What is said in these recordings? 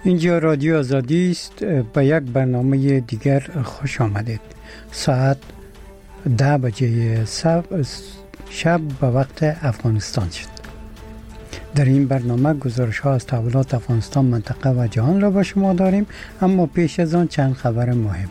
اینجا رادیو آزادی است. به یک برنامه دیگر خوش آمدید. ساعت 10 بجه شب به وقت افغانستان شد. در این برنامه گزارش ها از تحولات افغانستان، منطقه و جهان را به شما داریم، اما پیش از آن چند خبر مهم.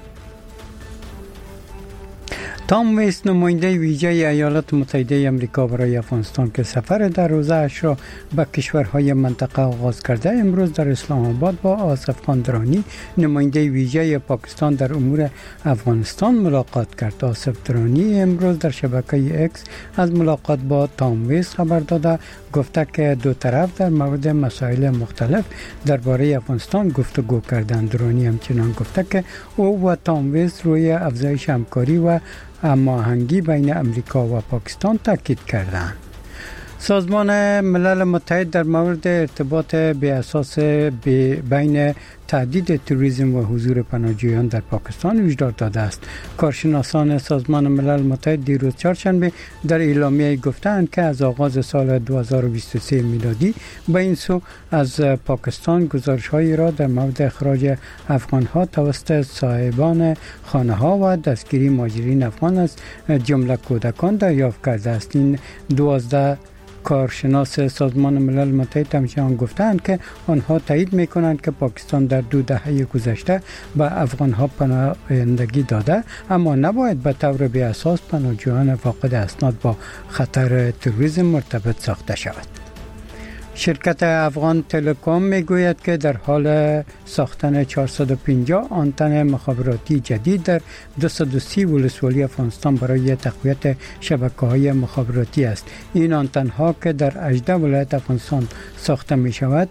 تام ویس، نماینده ویژه ایالات متحده آمریکا برای افغانستان که سفر در روزه اش را به کشورهای منطقه آغاز کرده، امروز در اسلام آباد با آصف خان درانی، نماینده ویژه پاکستان در امور افغانستان ملاقات کرد. آصف درانی امروز در شبکه اکس از ملاقات با تام ویس خبر داده، گفته که دو طرف در مورد مسائل مختلف درباره افغانستان گفتگو کردند. درانی همچنان گفته که او و تام ویس روی افزایش همکاری و هماهنگی بین امریکا و پاکستان تاکید کردند. سازمان ملل متحد در مورد ارتباط به اساس بین تهدید تروریسم و حضور پناهجویان در پاکستان هشدار داده است. کارشناسان سازمان ملل متحد دیروز چهارشنبه در اعلامیه گفتند که از آغاز سال 2023 میلادی به این سو از پاکستان گزارش‌هایی را در مورد اخراج افغان‌ها توسط صاحبان خانه‌ها و دستگیری مهاجرین افغان از جمله کودکان دریافت کرده است. این 12 کارشناس سازمان ملل متحد همچنان گفتند که آنها تایید می‌کنند که پاکستان در 2 دهه گذشته به افغان‌ها پناهندگی داده، اما نباید به طور بی اساس پناهجویان فاقد اسناد با خطر تروریسم مرتبط ساخته شود. شرکت افغان تلکام میگوید که در حال ساختن 450 آنتن مخابراتی جدید در 230 ولسوالی افغانستان برای تقویت شبکه‌های مخابراتی است. این آنتن‌ها که در 18 ولایت افغانستان ساخته می شود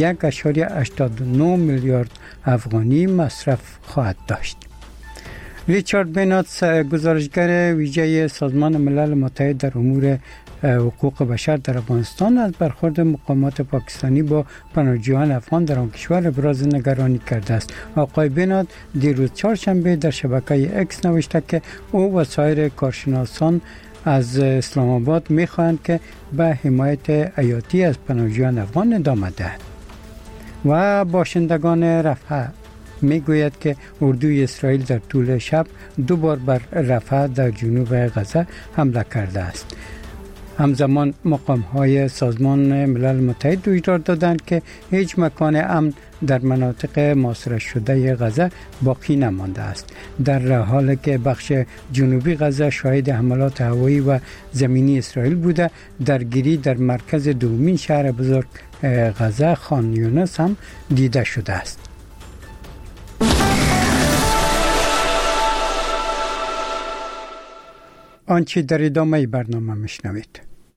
1.89 میلیارد افغانی مصرف خواهد داشت. ریچارد بینات، گزارشگر ویژه سازمان ملل متحد در امور حقوق بشر در افغانستان، از برخورد مقامات پاکستانی با پناهجویان افغان در آن کشور ابراز نگرانی کرده است. آقای بینات دیروز چهارشنبه در شبکه اکس نوشته که او و سایر کارشناسان از اسلام آباد می‌خواهند که به حمایت حیاتی از پناهجویان افغان ادامه دهد. و باشندگان رفح میگوید که اردوی اسرائیل در طول شب 2 بار بر رفح در جنوب غزه حمله کرده است. همزمان مقام‌های سازمان ملل متحد هشدار دادند که هیچ مکان امن در مناطق محاصره شده غزه باقی نمانده است، در حالی که بخش جنوبی غزه شاهد حملات هوایی و زمینی اسرائیل بوده. درگیری در مرکز دومین شهر بزرگ غزه، خان یونس، هم دیده شده است. آنچه در ادامه برنامه میشنوید.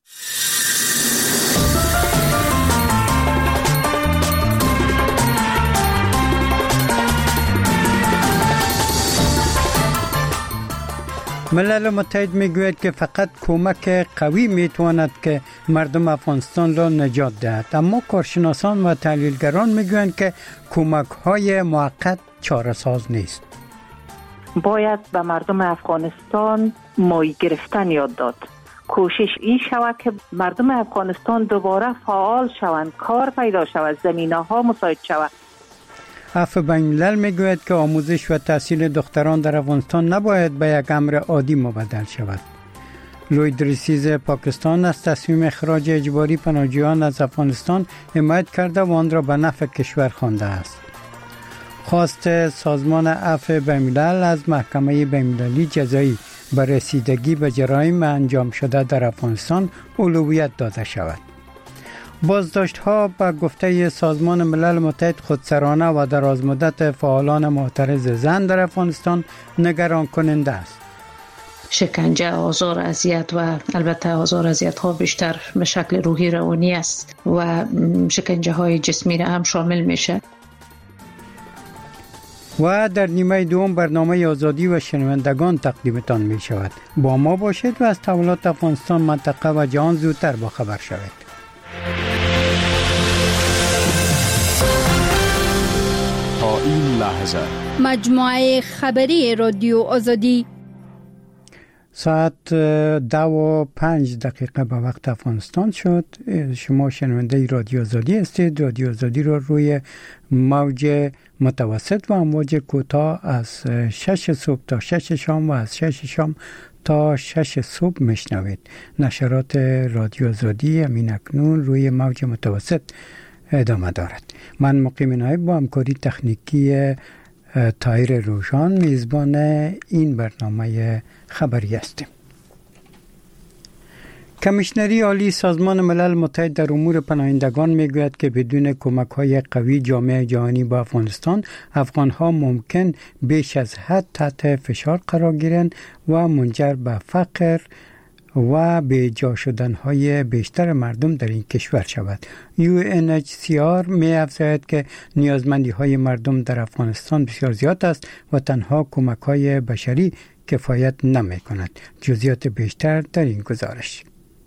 ملل متحد میگوید که فقط کمک قوی میتواند که مردم افغانستان را نجات دهد، اما کارشناسان و تحلیلگران میگویند که کمک های موقت چاره‌ساز نیست. باید به مردم افغانستان مای گرفتن یاد داد. کوشش این شود که مردم افغانستان دوباره فعال شوند، کار پیدا شود، زمینه ها مساعد شود. عفو بین الملل میگوید که آموزش و تحصیل دختران در افغانستان نباید به یک امر عادی مبدل شود. لوید ریسیز پاکستان از تصمیم اخراج اجباری پناهجویان از افغانستان حمایت کرده و آن را به نفع کشور خوانده است. خواست سازمان عفو بین الملل از محکمه بین المللی جزایی بر رسیدگی به جرایم انجام شده در افغانستان اولویت داده شود. بازداشت‌ها به گفته سازمان ملل متحد خودسرانه و درازمدت فعالان معترض زن در افغانستان نگران کننده است. شکنجه، آزار، اذیت و البته آزار اذیت ها بیشتر به شکل روحی روانی است و شکنجه های جسمی را هم شامل میشه. و در نیمه دوم برنامه آزادی و شنوندگان تقدیمتان می شود. با ما باشید و از تحولات افغانستان، منطقه و جهان زودتر با خبر شوید. تا این لحظه مجموعه خبری رادیو آزادی. ساعت 10:05 به وقت افغانستان شد. شما شنونده رادیو آزادی هستید. رادیو آزادی رو روی موج متوسط و امواج کوتاه از 6 صبح تا 6 شام و از 6 شام تا 6 صبح میشنوید. نشرات رادیو آزادی همین اکنون روی موج متوسط ادامه دارد. من مقیم نایب با همکاری تکنیکی طاهر روشان میزبان این برنامه خبری هستیم. کمیشنری عالی سازمان ملل متحد در امور پناهندگان میگوید که بدون کمک‌های قوی جامعه جهانی با افغانستان، افغان‌ها ممکن بیش از حد تحت فشار قرار گیرند و منجر به فقر و به جا شدن‌های بیشتر مردم در این کشور شود. UNHCR می‌افزاید که نیازمندی‌های مردم در افغانستان بسیار زیاد است و تنها کمک‌های بشری کفایت نمی‌کند. جزئیات بیشتر در این گزارش.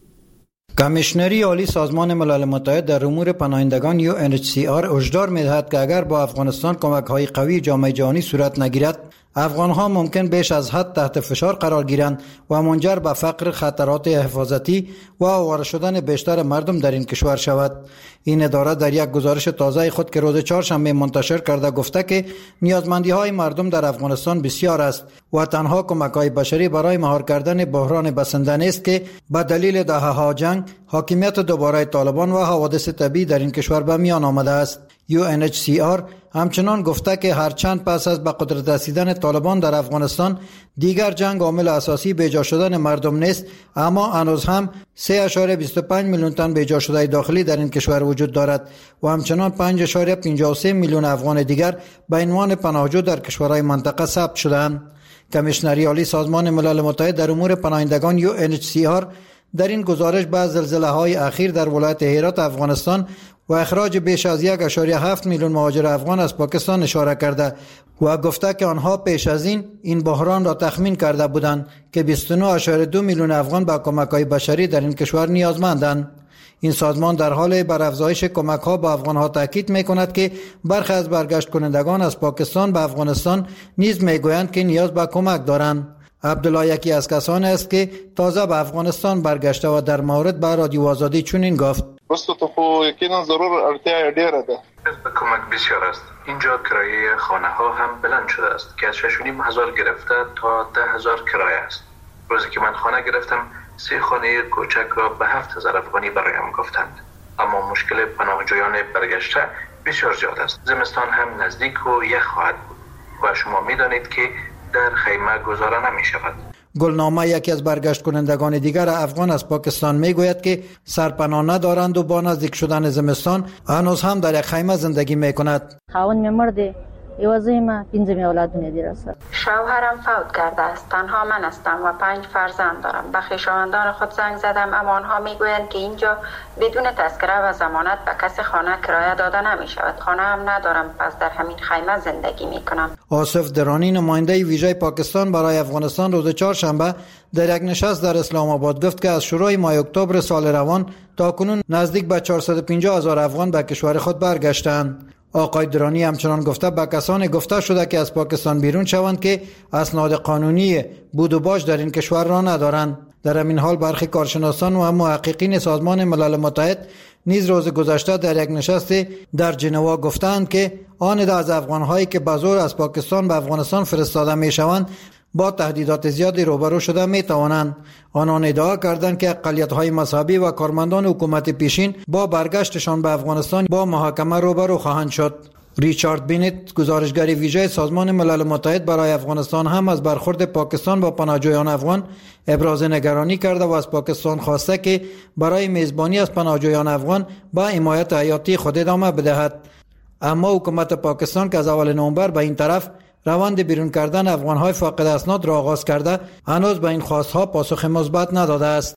کمیشنری عالی سازمان ملل متحد در امور پناهندگان UNHCR هشدار می‌دهد که اگر با افغانستان کمک‌های قوی جامعه جهانی صورت نگیرد، افغان‌ها ممکن بیش از حد تحت فشار قرار گیرند و منجر به فقر، خطرات حفاظتی و آواره شدن بیشتر مردم در این کشور شود. این اداره در یک گزارش تازه خود که روز چهارشنبه منتشر کرده گفته که نیازمندی‌های مردم در افغانستان بسیار است و تنها کمک‌های بشری برای مهار کردن بحران بسنده نیست که به دلیل دهه‌ها جنگ، حاکمیت دوباره طالبان و حوادث طبیعی در این کشور به میان آمده است. UNHCR همچنان گفته که هرچند پس از به قدرت رسیدن طالبان در افغانستان دیگر جنگ عامل اساسی بیجا شدن مردم نیست، اما هنوز هم 3.25 میلیون تن بیجا شده داخلی در این کشور وجود دارد و همچنان 5.53 میلیون افغان دیگر به عنوان پناهجو در کشورهای منطقه ثبت شدند. کمیشنری عالی سازمان ملل متحد در امور پناهندگان UNHCR در این گزارش به زلزله‌های اخیر در ولایت هرات افغانستان و اخراج بیش از 1.7 میلیون مهاجر افغان از پاکستان اشاره کرده و گفته که آنها پیش از این بحران را تخمین کرده بودند که 29.2 میلیون افغان به کمک‌های بشری در این کشور نیازمندند. این سازمان در حال بر افزایش کمک‌ها به افغان‌ها تاکید می‌کند که برخی از برگشت کنندگان از پاکستان به افغانستان نیز می‌گویند که نیاز به کمک دارند. عبدالله یکی از کسانی است که تازه به افغانستان برگشته و در مورد به رادیو آزادی چنین گفت: واسه تو خو یقینا ضرور ارتیا ډیره ده. کمک بسیار است. اینجا کرایه خانه ها هم بلند شده است که از 6,500 گرفته تا 10,000 کرایه است. روزی که من خانه گرفتم 3 خانه کوچک را به 7,000 افغانی برایم گفتند. اما مشکل پناهجویان برگشته بسیار زیاد است. زمستان هم نزدیک و یخ خواهد بود و شما می‌دانید که در خیمه گذاره نمی شود. گلنامه یکی از برگشت کنندگان دیگر افغان از پاکستان میگوید که سرپناه ندارند و با نزدیک شدن زمستان هنوز هم در یک خیمه زندگی میکند. خاون مرده یوازیم 5 اولادونه دیر است. شوهرم فوت کرده است. تنها من هستم و 5 فرزند دارم. به خویشاوندان خود زنگ زدم اما آنها میگویند که اینجا بدون تذکره و ضمانت به کسی خانه کرایه داده نمی شود. خانه هم ندارم، پس در همین خیمه زندگی میکنم. آصف درانی نماینده ویژه پاکستان برای افغانستان روز چهارشنبه در یک نشست در اسلام آباد گفت که از شروع ماه اکتبر سال روان تا کنون نزدیک به 450,000 افغان به کشور خود برگشتند. آقای درانی همچنان گفته به کسانی گفته شده که از پاکستان بیرون شوند که اسناد قانونی بود و باش در این کشور را ندارند. در همین حال برخی کارشناسان و محققین سازمان ملل متحد نیز روز گذشته در یک نشست در ژنوا گفتند که آن عده از افغان‌هایی که به زور از پاکستان به افغانستان فرستاده می‌شوند با تهدیدات زیادی روبرو شده می‌توانند. آنان ادعا کردند که اقلیت‌های مذهبی و کارمندان حکومت پیشین با برگشتشان به افغانستان با محاکمه روبرو خواهند شد. ریچارد بینت، گزارشگر ویژه سازمان ملل متحد برای افغانستان، هم از برخورد پاکستان با پناهجویان افغان ابراز نگرانی کرده و از پاکستان خواسته که برای میزبانی از پناهجویان افغان با حمایت حیاتی خود ادامه بدهد. اما حکومت پاکستان که از اول نوامبر به این طرف روند بیرون کردن افغان‌های فاقد اسناد را آغاز کرده، هنوز به این خواست‌ها پاسخ مثبت نداده است.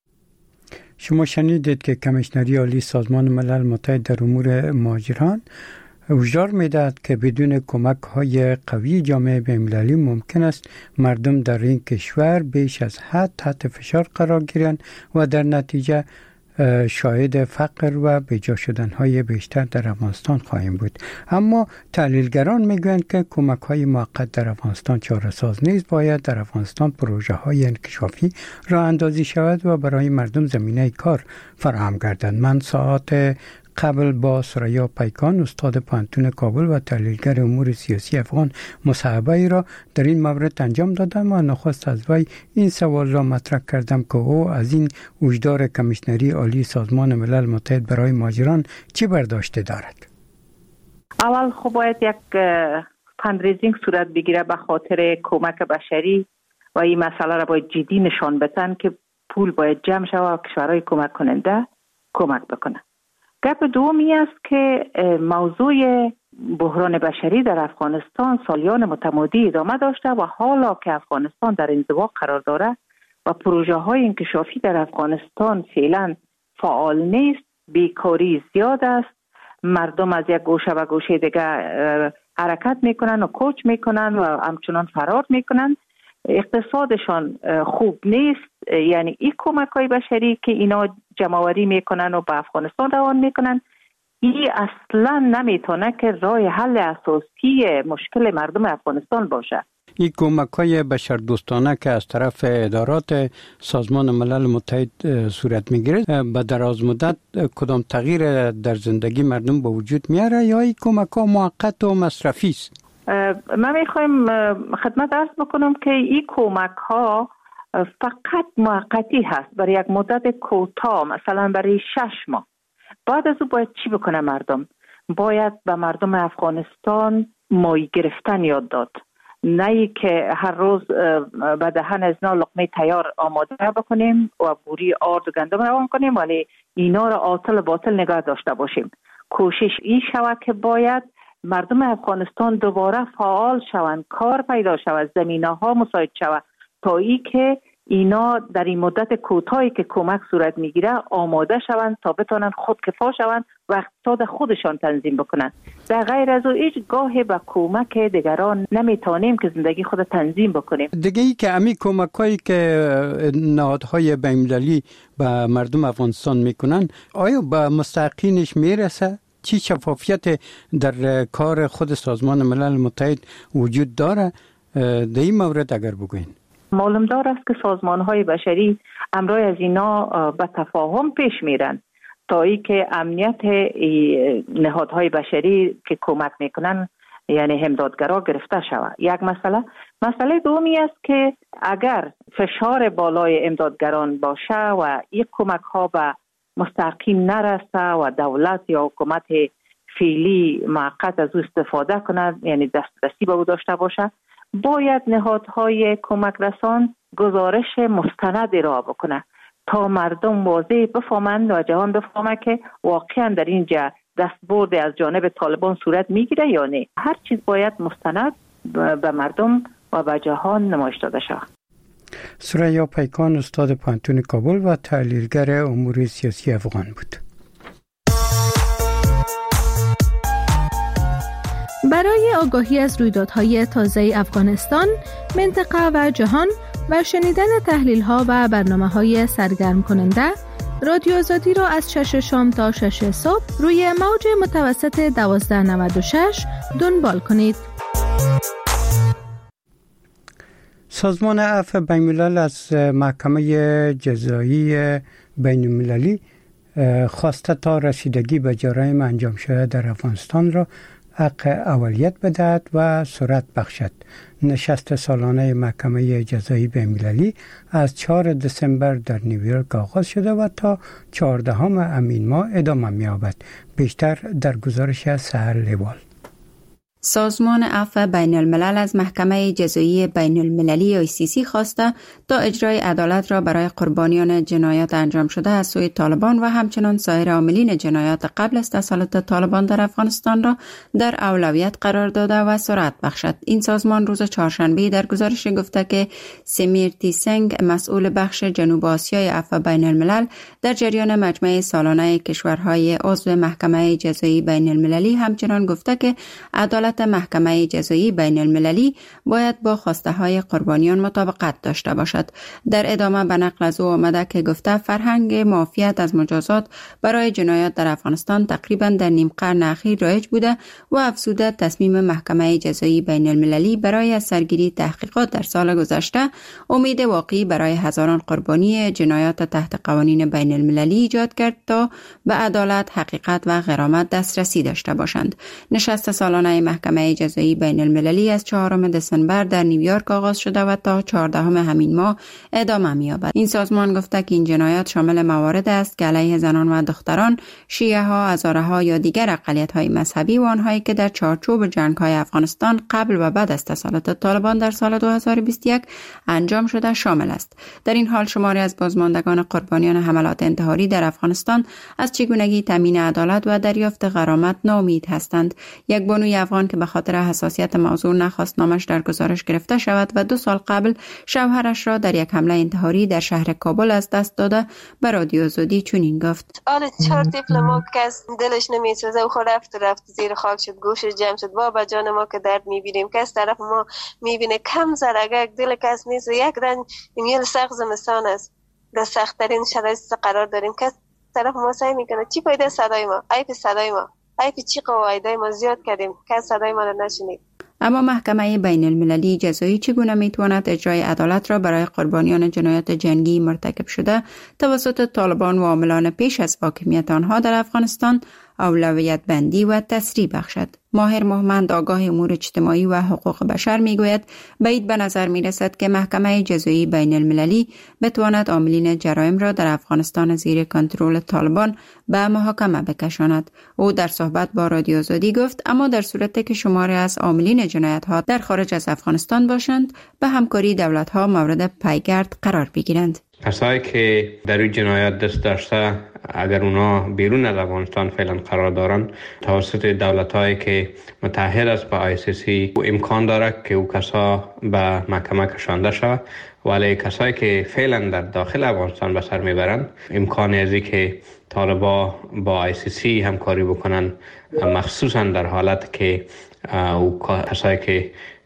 شما شنیدید که کمیشنری عالی سازمان ملل متحد در امور مهاجران هشدار می‌دهد که بدون کمک‌های قوی جامعه بین‌المللی ممکن است مردم در این کشور بیش از حد تحت فشار قرار گیرند و در نتیجه شاهد فقر و بیجا شدن‌های بیشتر در افغانستان خواهیم بود. اما تحلیلگران میگویند که کمک‌های موقت در افغانستان چاره‌ساز نیست. باید در افغانستان پروژه‌های انکشافی راه اندازی شود و برای مردم زمینه کار فراهم گردد. من ساعت قبل با سریا پیکان استاد پانتون کابل و تحلیلگر امور سیاسی افغان مصاحبه را در این مورد انجام دادم و نخست از وی این سوال را مطرح کردم که او از این وجدار کمیشنری عالی سازمان ملل متحد برای مهاجران چی برداشته دارد؟ اول خب باید یک فندریزینگ صورت بگیره به خاطر کمک بشری و این مسئله را باید جدی نشان بدن که پول باید جمع شود و کشورهای کمک کننده کمک بکنه. گپ دومی است که موضوع بحران بشری در افغانستان سالیان متمادی ادامه داشته و حالا که افغانستان در انزوا قرار داره و پروژه های انکشافی در افغانستان فعلا فعال نیست، بیکاری زیاد است، مردم از یک گوشه و گوشه دیگه حرکت میکنن و کوچ میکنن و همچنان فرار میکنن، اقتصادشان خوب نیست. یعنی این کمک های بشری که اینا جمع‌آوری میکنن و به افغانستان روان میکنن، این اصلا نمیتونه که راه حل اساسی مشکل مردم افغانستان باشه. این کمک‌های بشردوستانه که از طرف ادارات سازمان ملل متحد صورت میگیره به دراز مدت کدام تغییر در زندگی مردم به وجود میاره یا این کمک‌ها موقت و مصرفی است؟ من میخوایم خدمت عرض بکنم که این کمک‌ها فقط موقتی هست برای یک مدت کوتاه، مثلا برای 6 ماه. بعد از او باید چی بکنه مردم؟ باید به مردم افغانستان مای گرفتن یاد داد، نه ای که هر روز به دهن از اینا لقمه تیار آماده بکنیم و بوری آرد و گندم روان کنیم ولی اینا را عاطل باطل نگاه داشته باشیم. کوشش این شود که باید مردم افغانستان دوباره فعال شوند، کار پیدا شود، زمینه ها مساعد شود تا ای که اینا در این مدت کوتاهی که کمک صورت میگیره آماده شوند تا بتونن خودکفا شوند و اقتصاد خودشان تنظیم بکنن. در غیر از او هیچ گاهی به کمک دیگران نمیتونیم که زندگی خود تنظیم بکنیم. دیگه ای که امی کمکایی که نهادهای بین‌المللی به مردم افغانستان میکنن آیا به مستحقینش میرسه؟ چی شفافیت در کار خود سازمان ملل متحد وجود داره؟ در این مورد اگر بگوین. معلوم دار است که سازمان‌های بشری امروز از اینا به تفاهم پیش میرن تا ای که امنیت نهادهای بشری که کمک میکنن یعنی امدادگرا گرفته شود. یک مسئله دومی است که اگر فشار بالای امدادگران باشه و این کمک ها به مستحقین نرسه و دولت یا حکومت فعلی موقت از او استفاده کند یعنی دسترسی به او داشته باشه، باید نهادهای کمک رسان گزارش مستند ارائه بکنه تا مردم واضح بفهمند و جهان بفهمه که واقعا در اینجا دستبرد از جانب طالبان صورت میگیره یا نه. هر چیز باید مستند به مردم و به جهان نمایش داده شود. سریا پیکان استاد پانتون کابل و تحلیلگر امور سیاسی افغان بود. برای آگاهی از رویدادهای تازه افغانستان، منطقه و جهان و شنیدن تحلیل‌ها و برنامه‌های سرگرم کننده، رادیو آزادی را از 6 شام تا 6 صبح روی موج متوسط 1296 دنبال کنید. سازمان عفو بین‌الملل از محکمه جزایی بین‌المللی خواسته تا رسیدگی به جرایم انجام شده در افغانستان را حق اولیت بدهد و سرعت بخشد. نشست سالانه محکمه جزایی بین‌المللی از 4 دسامبر در نیویورک آغاز شده و تا 14 همین ماه ادامه می‌یابد. بیشتر در گزارش از سحر لیوال. سازمان عفو بین الملل از محکمه جزایی بین المللی ICC خواسته تا اجرای عدالت را برای قربانیان جنایات انجام شده از سوی طالبان و همچنان سایر عاملین جنایات قبل از تسلط طالبان در افغانستان را در اولویت قرار داده و سرعت بخشد. این سازمان روز چهارشنبه در گزارش گفته که سمیرتی سنگ مسئول بخش جنوب آسیای عفو بین الملل در جریان مجمع سالانه کشورهای عضو محکمه جزایی بین المللی همچنان گفته که عدالت عدالت محکمه جزایی بین المللی باید با خواسته های قربانیان مطابقت داشته باشد. در ادامه به نقل از او آمده که گفته فرهنگ معافیت از مجازات برای جنایات در افغانستان تقریبا در نیم قرن اخیر رایج بوده و افزوده تصمیم محکمه جزایی بین المللی برای از سرگیری تحقیقات در سال گذشته امید واقعی برای هزاران قربانی جنایات تحت قوانین بین المللی ایجاد کرد تا به عدالت، حقیقت و غرامت دسترسی داشته باشند. نشست سالانه محکمه جزایی بین المللی از 4 دسامبر در نیویورک آغاز شده و تا 14 همین ماه ادامه می‌یابد. این سازمان گفته که این جنایات شامل موارد است که علیه زنان و دختران، شیعه ها، هزاره ها یا دیگر اقلیت‌های مذهبی و آنهایی که در چارچوب جنگ‌های افغانستان قبل و بعد از تسلط طالبان در سال 2021 انجام شده شامل است. در این حال شماری از بازماندگان قربانیان حملات انتحاری در افغانستان از چگونگی تامین عدالت و دریافت غرامت ناامید هستند. یک بانوی افغان که به خاطر حساسیت موضوع نخواست نامش در گزارش گرفته شود و 2 سال قبل شوهرش را در یک حمله انتحاری در شهر کابل از دست داده به رادیو آزادی چنین گفت: آل 4 طفل ما کس دلش نمیسوزه و خود رفت زیر خاک شد، گوشش جمع شد. بابا جان ما که درد میبینیم کس طرف ما میبینه کم زر اگر دل کس نیست یک رنج میل سخت زمستان است، در سخت‌ترین شرایط قرار داریم. کس طرف ما سعی میکنه چی پیدا صدای ما، عیب صدای ما، عیب چی قواعدای ما زیاد کردیم که صدای ما رو نشنید. اما محکمه بین المللی جزایی چگونه میتواند اجرای عدالت را برای قربانیان جنایات جنگی مرتکب شده توسط طالبان و عاملان پیش از حاکمیت آنها در افغانستان اولویت بندی و تسریع بخشد؟ ماهر محمد آگاه امور اجتماعی و حقوق بشر میگوید بعید به نظر میرسد که محکمه جزایی بین المللی بتواند عاملین جرایم را در افغانستان زیر کنترل طالبان به محاکمه بکشاند. او در صحبت با رادیو آزادی گفت اما در صورتی که شماری از عاملین جنایت ها در خارج از افغانستان باشند به همکاری دولت ها مورد پیگرد قرار بگیرند. کسایی که در این جنایات دست داشته اگر اونا بیرون از افغانستان فعلا قرار دارن توسط دولت‌هایی که متحد است با ICC امکان داره که او کسا به محکمه کشانده شود، ولی کسایی که فعلا در داخل افغانستان به سر میبرند امکان ازی که طالبا با ICC همکاری بکنن، مخصوصا در حالت که او کسایی که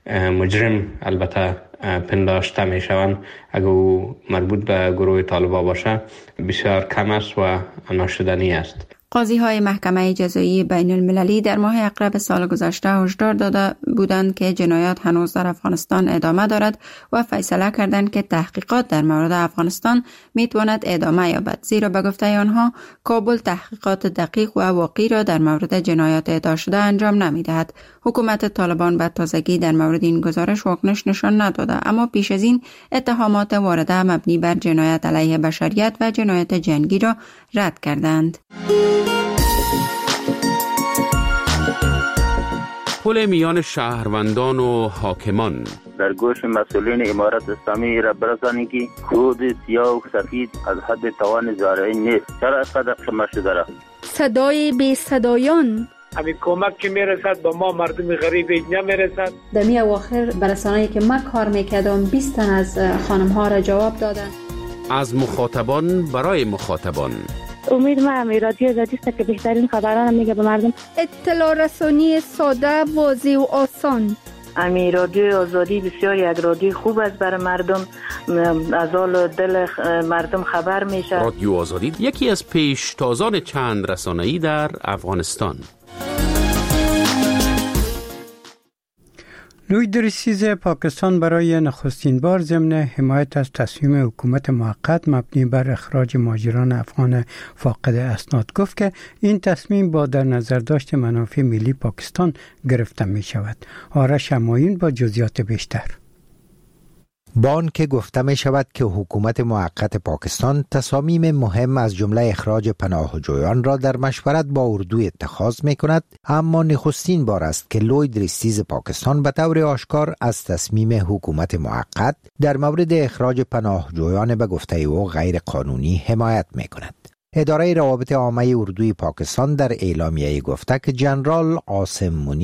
مجرم البته پنداشته می شوند اگر او مربوط به گروه طالبا باشه بسیار کم است و ناشدنی است. قاضی های محکمه جزایی بین المللی در ماه اقرب سال گذشته هشدار داده بودند که جنایات هنوز در افغانستان ادامه دارد و فیصله کردند که تحقیقات در مورد افغانستان می تواند ادامه یابد، زیرا به گفته آنها کابل تحقیقات دقیق و واقعی را در مورد جنایات ادعا شده انجام نمی دهد. حکومت طالبان به تازگی در مورد این گزارش واکنش نشان نداده، اما پیش از این اتهامات وارده مبنی بر جنایت علیه بشریت و جنایت جنگی را رد کردند. پل میان شهروندان و حاکمان در گوش مسئولین امارت اسلامی را برسانید که خود سیاه و سفید از حد توان زارعی نیست. چرا اینقدر قمه شده را؟ صدای بی صدایان همین کمک که میرسد با ما مردم غریب نمیرسد. در می اواخر برسانه‌ای که من کار میکردم 20 تن از خانم ها را جواب دادن. از مخاطبان برای مخاطبان. امید ما رادیو آزادی است که بهترین خبران میگه به مردم. اطلاع رسانی ساده، واضح و آسان. امی رادیو آزادی بسیار یک رادیو خوب است برای مردم، از حال دل مردم خبر میشه. رادیو آزادی یکی از پیشتازان چند رسانه‌ای در افغانستان. لوی درسیز پاکستان برای نخستین بار ضمن حمایت از تصمیم حکومت موقت مبنی بر اخراج مهاجران افغان فاقد اسناد گفت که این تصمیم با در نظر داشت منافع ملی پاکستان گرفته می شود. آرش همایون با جزئیات بیشتر. با آنکه گفته می شود که حکومت موقت پاکستان تصامیم مهم از جمله اخراج پناهجویان را در مشورت با اردو اتخاذ می کند، اما نخستین بار است که لوی درسیز پاکستان به طور آشکار از تصمیم حکومت موقت در مورد اخراج پناهجویان به گفته او غیر قانونی حمایت می کند. اداره روابط عامه اردوی پاکستان در اعلامیه گفته که جنرال عاصم منیر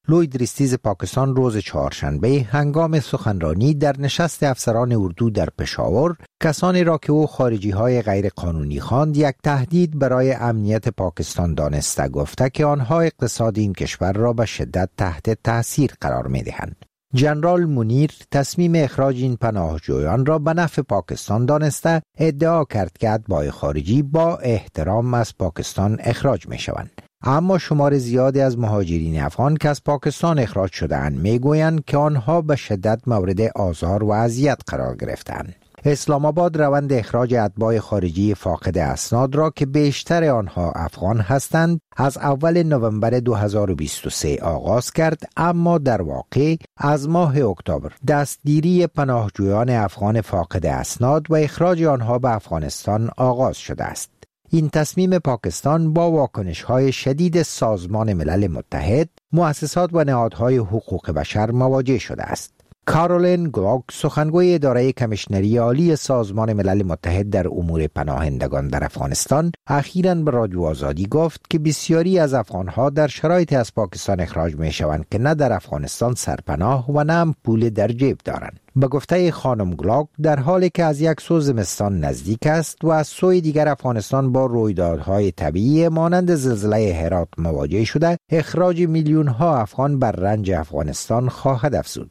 لوید ریستیز پاکستان روز چهارشنبه هنگام سخنرانی در نشست افسران اردو در پشاور کسانی را که او خارجی‌های غیر قانونی خواند یک تهدید برای امنیت پاکستان دانسته گفته که آنها اقتصاد این کشور را به شدت تحت تاثیر قرار می‌دهند. جنرال منیر تصمیم اخراج این پناهجویان را به نفع پاکستان دانسته ادعا کرد که اتباع خارجی با احترام از پاکستان اخراج می‌شوند. اما شمار زیادی از مهاجرین افغان که از پاکستان اخراج شده‌اند میگویند که آنها به شدت مورد آزار و اذیت قرار گرفتند. اسلام آباد روند اخراج اتباع خارجی فاقد اسناد را که بیشتر آنها افغان هستند از اول نوامبر 2023 آغاز کرد، اما در واقع از ماه اکتبر دستگیری پناهجویان افغان فاقد اسناد و اخراج آنها به افغانستان آغاز شده است. این تصمیم پاکستان با واکنش‌های شدید سازمان ملل متحد، مؤسسات و نهادهای حقوق بشر مواجه شده است. کارولین گلاک سخنگوی اداره کمیشنری عالی سازمان ملل متحد در امور پناهندگان در افغانستان اخیراً به رادیو آزادی گفت که بسیاری از افغانها در شرایطی از پاکستان اخراج می شوند که نه در افغانستان سرپناه و نه هم پول در جیب دارند. به گفته خانم گلاک در حالی که از یک سو زمستان نزدیک است و از سوی دیگر افغانستان با رویدادهای طبیعی مانند زلزله هرات مواجه شده، اخراج میلیون‌ها افغان بر رنج افغانستان خواهد افزود.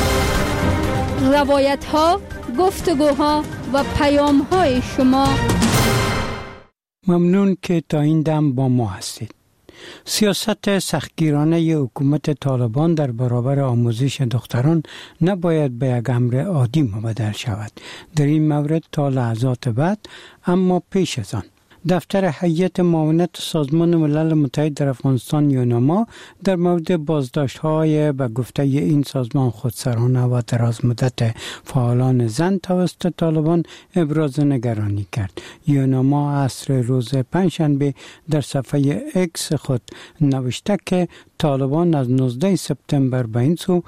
روایت ها، گفتگوها و پیام های شما. ممنون که تا این دم با ما هستید. سیاست سختگیرانه حکومت طالبان در برابر آموزش دختران نباید به یک امر عادی مبدل شود. در این مورد تا لحظات بعد، اما پیش از آن، دفتر هیئت معاونت سازمان ملل متحد در افغانستان یوناما در مورد بازداشت‌های به گفته این سازمان خودسرانه و دراز مدت فعالان زن توسط طالبان ابراز نگرانی کرد. یوناما عصر روز پنجشنبه در صفحه اکس خود نوشته که طالبان از 19 سپتامبر به این سو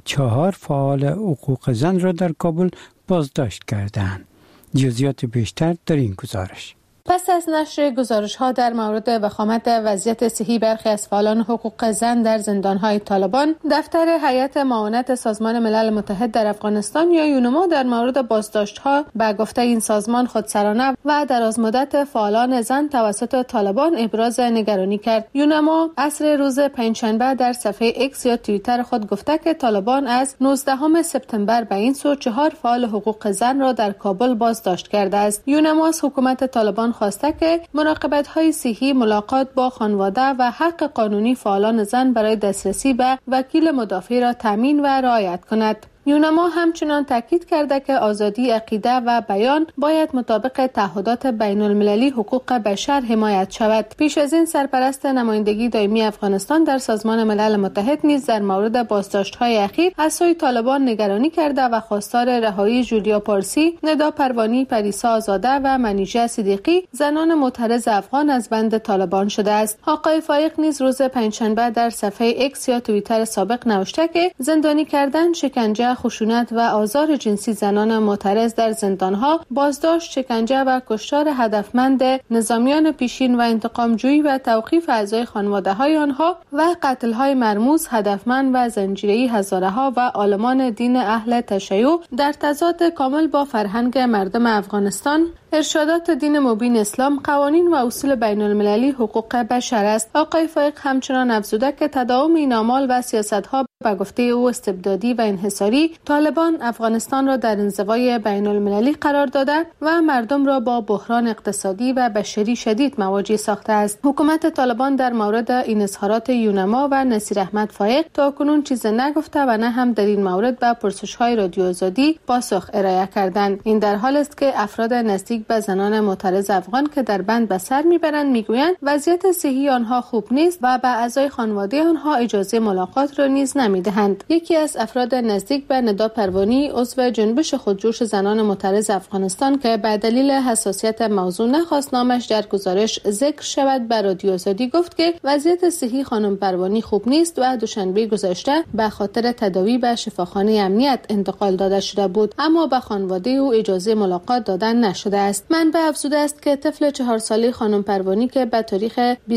4 فعال حقوق زن را در کابل بازداشت کردند. جزئیات بیشتر در این گزارش. پس از نشر گزارش‌ها در مورد وخامت وضعیت صحی برخی از فعالان حقوق زن در زندان‌های طالبان، دفتر هیئت معاونت سازمان ملل متحد در افغانستان یا یوناما در مورد بازداشت‌ها به گفته این سازمان خودسرانه و درازمدت فعالان زن توسط طالبان ابراز نگرانی کرد. یوناما عصر روز پنجشنبه در صفحه اکس یا توییتر خود گفته که طالبان از 19 سپتامبر به این سو 4 فعال حقوق زن را در کابل بازداشت کرده است. یوناما از حکومت طالبان خواسته که مراقبت‌های صحی، ملاقات با خانواده و حق قانونی فعالان زن برای دسترسی به وکیل مدافع را تامین و رعایت کند. یوناما همچنان تاکید کرده که آزادی عقیده و بیان باید مطابق تعهدات بین المللی حقوق بشر حمایت شود. پیش از این سرپرست نمایندگی دائمی افغانستان در سازمان ملل متحد نیز در مورد بازداشت‌های اخیر از سوی طالبان نگرانی کرده و خواستار رهایی جولیا پارسی، ندا پروانی، پریسا آزاده و منیژه صدیقی، زنان معترض افغان از بند طالبان شده است. آقای فایق نیز روز پنجشنبه در صفحه اکس یا توییتر سابق نوشته که زندانی کردن، شکنجه، خشونت و آزار جنسی زنان معترض در زندانها، بازداشت، شکنجه و کشتار هدفمند نظامیان پیشین و انتقامجویی و توقیف اعضای خانواده‌های آنها و قتل‌های مرموز، هدفمند و زنجیره‌ای هزاره‌ها و عالمان دین اهل تشیع در تضاد کامل با فرهنگ مردم افغانستان، ارشادات دین مبین اسلام، قوانین و اصول بین المللی حقوق بشر است. آقای فایق همچنان افزوده که تداوم این اعمال و سیاست‌ها به گفته او استبدادی و انحصاری، طالبان افغانستان را در انزوای بین المللی قرار داده و مردم را با بحران اقتصادی و بشری شدید مواجه ساخته است. حکومت طالبان در مورد این اظهارات یوناما و نصیر احمد فایق تاکنون چیز نگفته و نه هم در این مورد به پرسش‌های رادیو آزادی پاسخ ارائه کردند. این در حال است که افراد نزدیک به زنان معترض افغان که در بند به سر میبرند میگویند وضعیت صحی آنها خوب نیست و به اعضای خانواده آنها اجازه ملاقات را نیز می‌دهند. یکی از افراد نزدیک به ندا پروانی، عضو جنبش خودجوش زنان معترض افغانستان که به دلیل حساسیت موضوع نخواست نامش در گزارش ذکر شود، به رادیو آزادی گفت که وضعیت صحی خانم پروانی خوب نیست و دوشنبه گذشته به خاطر تداوی به شفاخانه امنیت انتقال داده شده بود، اما به خانواده او اجازه ملاقات دادن نشده است. منبع افزوده است که طفل 4 ساله خانم پروانی که به تاریخ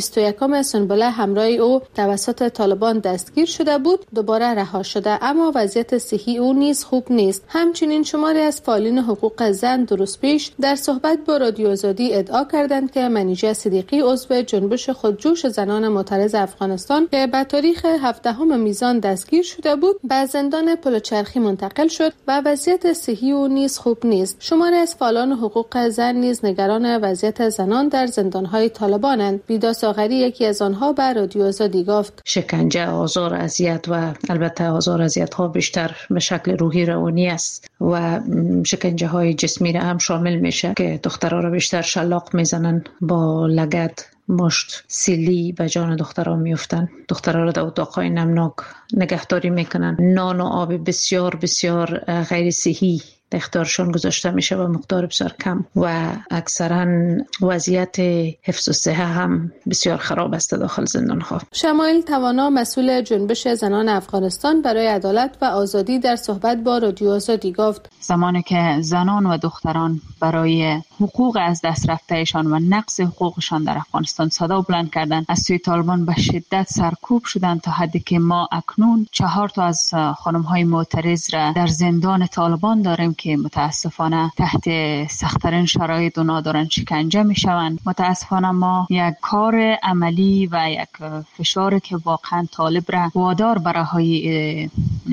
21 سنبله همراه او توسط طالبان دستگیر شده بود دوباره رها شده، اما وضعیت صحی او نیز خوب نیست. همچنین شماری از فعالین حقوق زن درست پیش در صحبت با رادیو آزادی ادعا کردند که منیژه صدیقی عضو جنبش خودجوش زنان معترض افغانستان که به تاریخ 17 میزان دستگیر شده بود به زندان پلچرخی منتقل شد و وضعیت صحی او نیز خوب نیست. شماری از فعالان حقوق زن نیز نگران وضعیت زنان در زندان‌های طالبانند. بیدا ساغری یکی از آنها به رادیو آزادی گفت: شکنجه، آزار، اذیت و البته آزار اذیت‌ها بیشتر به شکل روحی روانی است و شکنجه های جسمی را هم شامل میشه که دخترها را بیشتر شلاق میزنن، با لگد، مشت، سیلی به جان دخترها میفتن. دخترها را در اتاقهای نمناک نگهداری میکنن. نان و آب بسیار بسیار غیر صحی اختیارشان گذاشته میشه و مقدار بسیار کم و اکثرا وضعیت حفظ الصحه هم بسیار خراب است داخل زندان ها. شمایل توانا، مسئول جنبش زنان افغانستان برای عدالت و آزادی، در صحبت با رادیو آزادی گفت: زمانی که زنان و دختران برای حقوق از دست رفتهشان و نقض حقوقشان در افغانستان صدا بلند کردند، از سوی طالبان به شدت سرکوب شدند تا حدی که ما اکنون 4 از خانم‌های معترض را در زندان طالبان داریم که متاسفانه تحت سخت‌ترین شرایط و نادارن شکنجه میشوند. متاسفانه ما یک کار عملی و یک فشاری که واقعا طالب را وادار به رهایی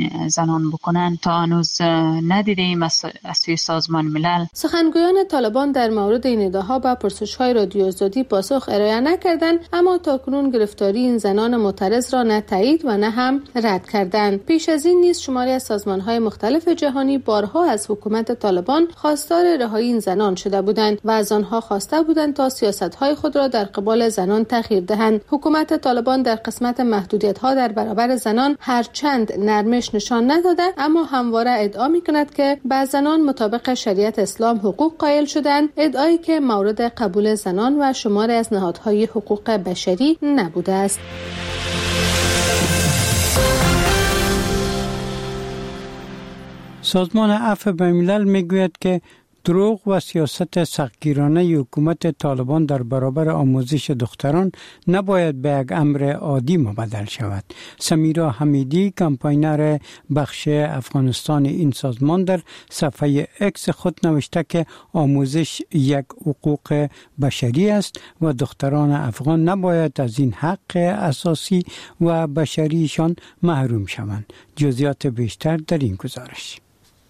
زنان بکنن تا هنوز ندیدیم از سوی سازمان ملل. سخنگویان طالبان در مورد این ادعاها به پرسش‌های رادیو آزادی پاسخ ارائه نکردند، اما تاکنون گرفتاری این زنان معترض را نه تایید و نه هم رد کردند. پیش از این نیز شماری از سازمان‌های مختلف جهانی بارها از حکومت طالبان خواستار رهایی این زنان شده بودند و از آنها خواسته بودند تا سیاست‌های خود را در قبال زنان تغییر دهند. حکومت طالبان در قسمت محدودیت‌ها در برابر زنان هرچند نرمش نشان نداده، اما همواره ادعا می‌کند که به زنان مطابق شریعت اسلام حقوق قائل شدند، ادعایی که مورد قبول زنان و شماری از نهادهای حقوق بشری نبوده است. سازمان عفو بین‌الملل میگوید که دروغ و سیاست سختگیرانه حکومت طالبان در برابر آموزش دختران نباید به یک امر عادی مبدل شود. سمیرا حمیدی، کمپاینر بخش افغانستان این سازمان، در صفحه اکس خود نوشته که آموزش یک حقوق بشری است و دختران افغان نباید از این حق اساسی و بشریشان محروم شوند. جزئیات بیشتر در این گزارش.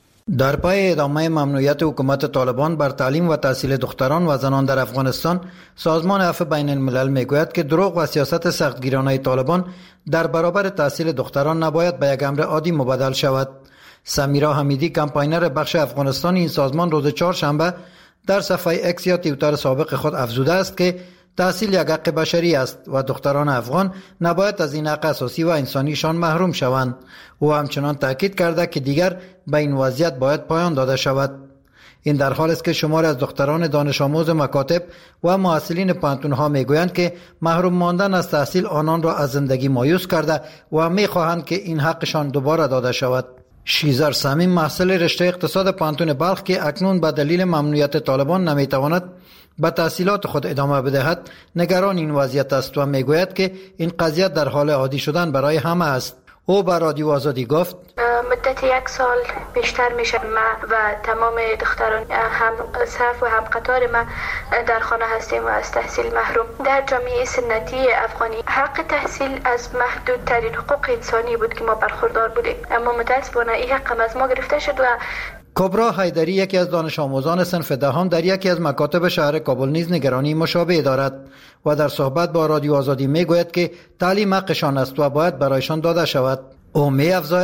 در پای ادامه ممنوعیت حکومت طالبان بر تعلیم و تحصیل دختران و زنان در افغانستان، سازمان عفو بین الملل میگوید که دروغ و سیاست سختگیرانه طالبان در برابر تحصیل دختران نباید به یک امر عادی مبدل شود. سمیرا حمیدی، کمپاینر بخش افغانستان این سازمان، روز 4 شنبه در صفحه اکس یا توییتر سابق خود افزوده است که تحصیل یک حق بشری است و دختران افغان نباید از این حق اساسی و انسانیشان محروم شوند. او همچنان تاکید کرده که دیگر به این وضعیت باید پایان داده شود. این در حالی است که شماری از دختران دانش آموز مکاتب و محصلین پانتون‌ها میگویند که محروم ماندن از تحصیل آنان را از زندگی مایوس کرده و میخواهند که این حقشان دوباره داده شود. شیزر صمیم، محصل رشته اقتصاد پانتون بلخ که اکنون به دلیل ممنوعیت طالبان نمیتواند به تحصیلات خود ادامه بدهد، نگران این وضعیت است و میگوید که این قضیه در حال عادی شدن برای همه است. او به رادیو آزادی گفت: مدت 1 سال بیشتر میشه ما و تمام دختران هم صف و هم قطار ما در خانه هستیم و از تحصیل محروم. در جامعه سنتی افغانی حق تحصیل از محدودترین حقوق انسانی بود که ما برخوردار بودیم، اما متاسفانه این حق از ما گرفته شد. و کبرا حیدری، یکی از دانش آموزان صنف دهم در یکی از مکاتب شهر کابل، نیز نگرانی مشابه دارد و در صحبت با رادیو آزادی میگوید که تعلیم حقشان است و باید برایشان داده شود. او می افزاید: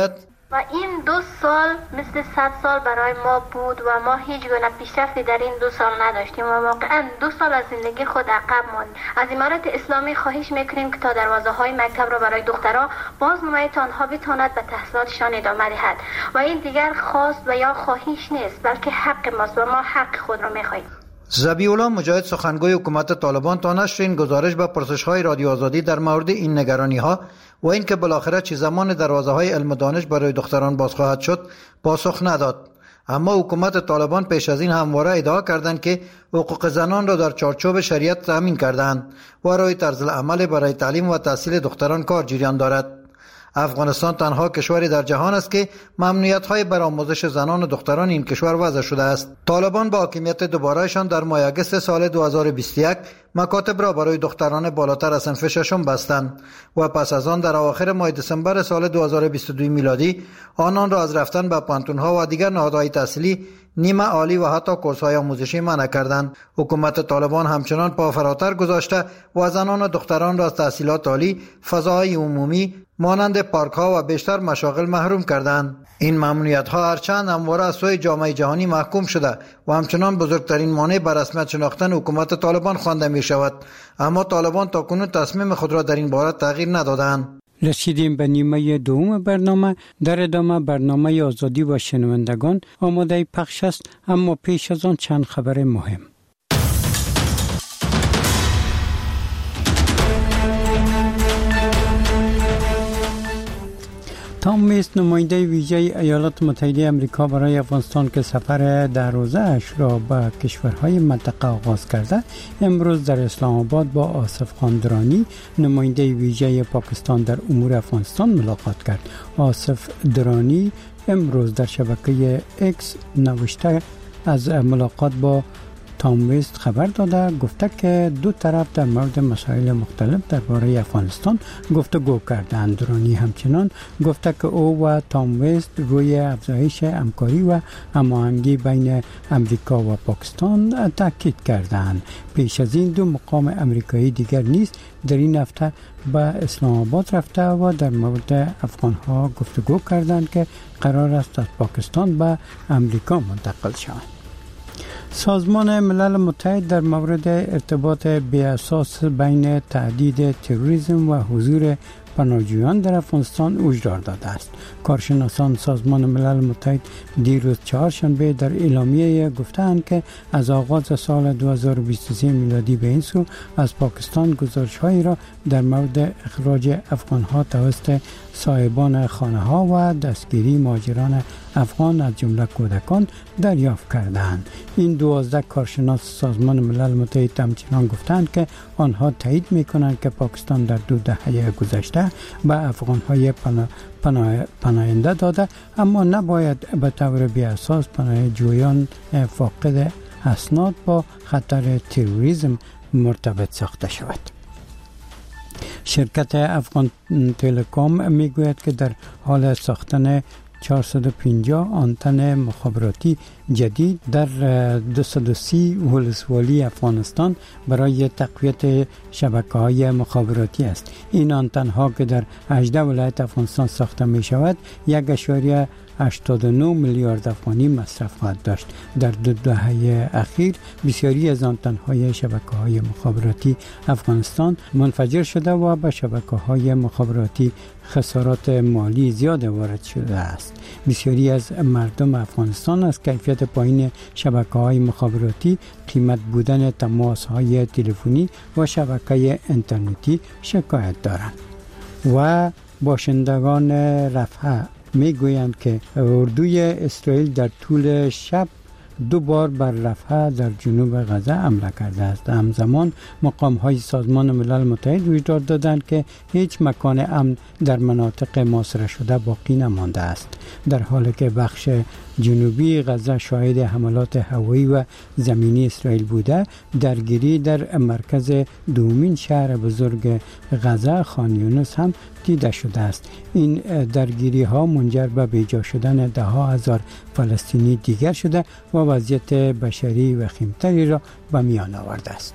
و این 2 سال مثل 100 سال برای ما بود و ما هیچ گونه پیشرفتی در این 2 سال نداشتیم و واقعا 2 سال از زندگی خود عقب ماندیم. از امارت اسلامی خواهش میکنیم که تا دروازه های مکتب را برای دخترها باز نماید تا آنها بتواند به تحصیلاتشان ادامه دهد و این دیگر خواست و یا خواهش نیست بلکه حق ماست و ما حق خود را میخواهیم. ذبیح الله مجاهد سخنگوی حکومت طالبان تا نشر این گزارش به پرسش‌های رادیو آزادی در مورد این نگرانی‌ها و اینکه بالاخره چه زمان دروازه‌های علم و دانش برای دختران باز خواهد شد پاسخ نداد. اما حکومت طالبان پیش از این همواره ادعا کردند که حقوق زنان را در چارچوب شریعت تامین کردند و روی طرز عمل برای تعلیم و تحصیل دختران کار جریان دارد. افغانستان تنها کشوری در جهان است که ممنوعیت‌های بر آموزش زنان و دختران این کشور وضع شده است. طالبان با حاکمیت دوبارهشان در ماه آگوست سال 2021 مکاتب را برای دختران بالاتر از صنف ششم بستند و پس از آن در اواخر ماه دسامبر سال 2022 میلادی آنان را از رفتن به پانتون‌ها و دیگر نهادهای تحصیلی نیمه عالی و حتی کورس‌های آموزشی منع کردند. حکومت طالبان همچنان پا فراتر گذاشته و زنان و دختران را از تحصیلات عالی، فضاهای عمومی مانند پارک‌ها و بیشتر مشاغل محروم کردند. این ممنوعیت‌ها هرچند همواره از سوی جامعه جهانی محکوم شده و همچنان بزرگترین مانع بر رسمیت شناختن حکومت طالبان خوانده می‌شود، اما طالبان تاکنون تصمیم خود را در این باره تغییر ندادند. رسیدیم به نیمه دوم برنامه. در ادامه برنامه آزادی و شنوندگان آماده پخش است، اما پیش از آن چند خبر مهم. تام میست نماینده ویژه ایالات متحده آمریکا برای افغانستان که سفر در روزه اش را به کشورهای منطقه آغاز کرده، امروز در اسلام آباد با آصف خان درانی نماینده ویژه پاکستان در امور افغانستان ملاقات کرد. آصف درانی امروز در شبکه ایکس نوشته از ملاقات با تام میست خبر داده، گفته که دو طرف در مورد مسائل مختلف درباره افغانستان گفتگو کردند. درانی همچنان گفته که او و تام میست روی افزایش همکاری و هماهنگی بین امریکا و پاکستان تاکید کردند. پیش از این دو مقام امریکایی دیگر نیز در این هفته به اسلام آباد رفته و در مورد افغانها گفتگو کردند که قرار است از پاکستان به امریکا منتقل شوند. سازمان ملل متحد در مورد ارتباط بی‌اساس بین تهدید تروریسم و حضور پناهجویان در افغانستان هشدار داده است. کارشناسان سازمان ملل متحد دیروز چهارشنبه در اعلامیه گفتند که از آغاز سال 2023 میلادی به این سو از پاکستان گزارش‌هایی را در مورد اخراج افغان‌ها توسط صاحبان خانه‌ها و دستگیری مهاجران افغان از جمله کودکان دریافت کردند. این 12 کارشناس سازمان ملل متحد همچنان گفتند که آنها تایید می‌کنند که پاکستان در 2 دهه گذشته به افغان‌های پناهنده داده، اما نباید به طور بی‌اساس پناهجویان فاقد اسناد با خطر تروریسم مرتبط ساخته شود. شرکت افغان تلکام میگوید که در حال ساختن 450 آنتن مخابراتی جدید در 230 ولسوالی افغانستان برای تقویت شبکه‌های مخابراتی است. این آنتن‌ها که در 18 ولایت افغانستان ساخته می شود 1.89 میلیارد افغانی مصرف خواهد داشت. در 2 دهه اخیر بسیاری از آنتن‌های شبکه‌های مخابراتی افغانستان منفجر شده و به شبکه‌های مخابراتی خسارات مالی زیاد وارد شده است. بسیاری از مردم افغانستان از کیفیت پایین شبکه‌های مخابراتی، قیمت بودن تماس‌های تلفنی و شبکه اینترنتی شکایت دارند. و باشندگان رفح میگویند که اردوی اسرائیل در طول شب 2 بار بر رفح در جنوب غزه حمله کرده است. همزمان مقام‌های سازمان ملل متحد هشدار دادند که هیچ مکان امن در مناطق محاصره شده باقی نمانده است، در حالی که بخش جنوبی غزه شاهد حملات هوایی و زمینی اسرائیل بوده. درگیری در مرکز دومین شهر بزرگ غزه خان یونس هم دیده شده است. این درگیری ها منجر به بیجا شدن 10,000 فلسطینی دیگر شده و وضعیت بشری وخیمتری را به میان آورده است.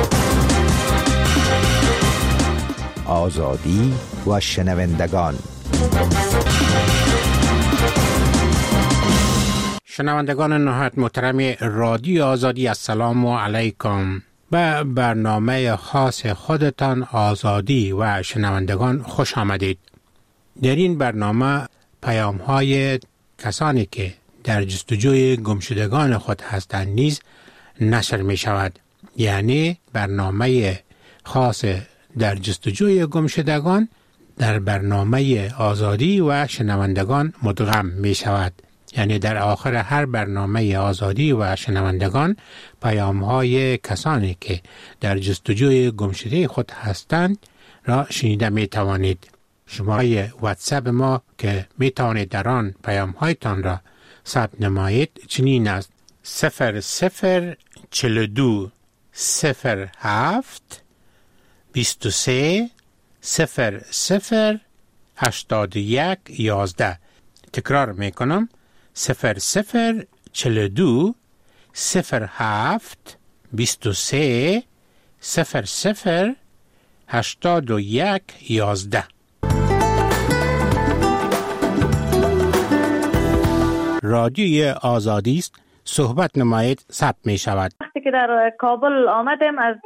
آزادی و شنوندگان شنوندگان نهایت محترم رادیو آزادی، السلام علیکم. به برنامه خاص خودتان آزادی و شنوندگان خوش آمدید. در این برنامه پیام های کسانی که در جستجوی گمشدگان خود هستند نیز نشر می شود. یعنی برنامه خاص در جستجوی گمشدگان در برنامه آزادی و شنوندگان مدغم می شود. یعنی در آخر هر برنامه آزادی و شنوندگان پیام های کسانی که در جستجوی گمشده خود هستند را شنیده می توانید. شماره واتساپ ما که می توانید در آن پیام هایتان را ثبت نمایید چنین است: 0042 07 23 00 81 11. تکرار می کنم: 0042 07 23 00 81 11. رادیوی آزادی است، صحبت نمایید، ثبت می شود. وقتی که در کابل آمدم، از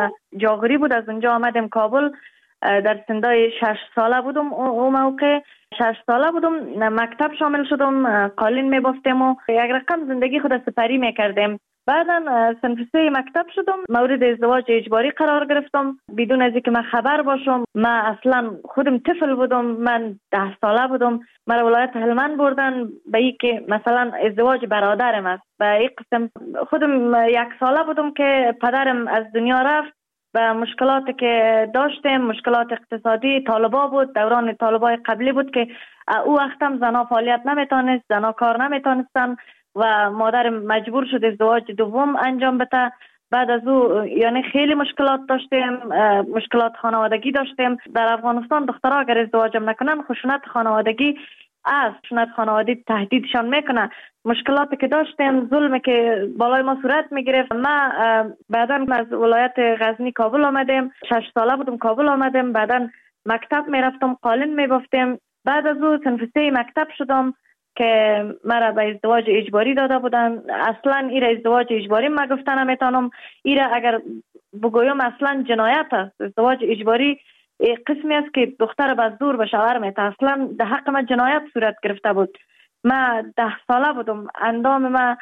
جاغری بود، از اونجا آمدم کابل. در سندای 6 ساله بودم. اون موقع 6 ساله بودم، مکتب شامل شدم، قالین می‌بافتم و یک رقم زندگی خود سپری می‌کردم. بعدا صنف 3 مکتب شدم، مورد ازدواج اجباری قرار گرفتم بدون از اینکه من خبر باشم. من اصلا خودم طفل بودم، من 10 ساله بودم. مرا ولایت هلمند بردن به اینکه مثلا ازدواج برادرم است. به این قسم خودم 1 ساله بودم که پدرم از دنیا رفت. و مشکلاتی که داشتیم، مشکلات اقتصادی، طالبا بود، دوران طالبای قبلی بود که او وقتم زنا فعالیت نمیتونست، زنا کار نمیتونستن و مادرم مجبور شد ازدواج دوم انجام بده. بعد از او یعنی خیلی مشکلات داشتیم، مشکلات خانوادگی داشتیم. در افغانستان دخترها اگر ازدواجم نکنن خشونت خانوادگی است، خشونت خانوادگی تهدیدشان میکنه. مشکلاتی که داشتیم، ظلمی که بالای ما صورت میگرفت. ما بعدا از ولایت غزنی کابل آمدیم، 6 ساله بودم کابل آمدیم. بعدا مکتب میرفتم، قالین میبافتم. بعد از او صنف 3 مکتب شدم که مرا به ازدواج اجباری داده بودن. اصلا ایره ازدواج اجباری ما گفتن نمیتونم. ایره اگر بگویم اصلا جنایت است. ازدواج اجباری قسمی است که دختر به زور به شوهر میته. اصلا در حق ما جنایت صورت گرفته بود. ما 10 ساله بودم، اندام ما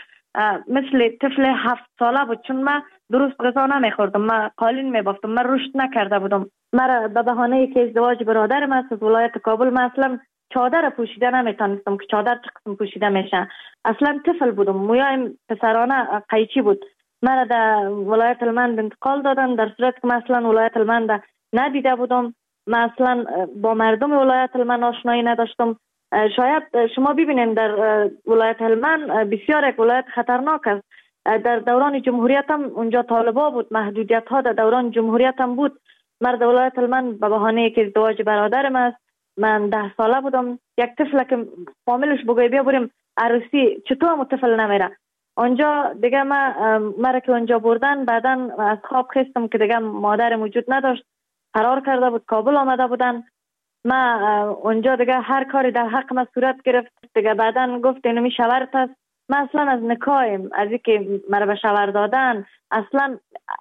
مثل طفل 7 ساله بود، چون ما درست غذا نمیخوردم، ما قالین میبافتم، ما رشد نکرده بودم. مرا به بهانه ای که ازدواج برادرم است از ولایت کابل، ما اصلا چادر پوشیده نمیتونستم که چادر چه قسم پوشیده میشه. اصلا طفل بودم، مویایم پسرانه قیچی بود. مرا در ولایت هلمند انتقال دادن، در صورت که من اصلا ولایت هلمند ندیده بودم. من اصلا با مردم ولایت هلمند آشنایی نداشتم. شاید شما ببینید در ولایت هلمند بسیار یک ولایت خطرناک است. در دوران جمهوریت هم اونجا طالبا بود، محدودیت ها در دوران جمهوریت هم بود. مرد ولایت هلمند به بهانه که ازدواج برادرم است، من 10 ساله بودم، یک طفل که فامیلش بگوی بیا بریم عروسی، چطور هم طفل نمیره. اونجا دیگه مرا که اونجا بردن، بعدا از خواب خستم که دیگه مادر موجود نداشت، قرار کرده بود کابل آمده بودن. ما اونجا دیگه هر کاری در حق ما صورت گرفت. دیگه بعدا گفت اینو می شوهرت است. من اصلا از نکایم، از اینکه مرا به شوهر دادن اصلا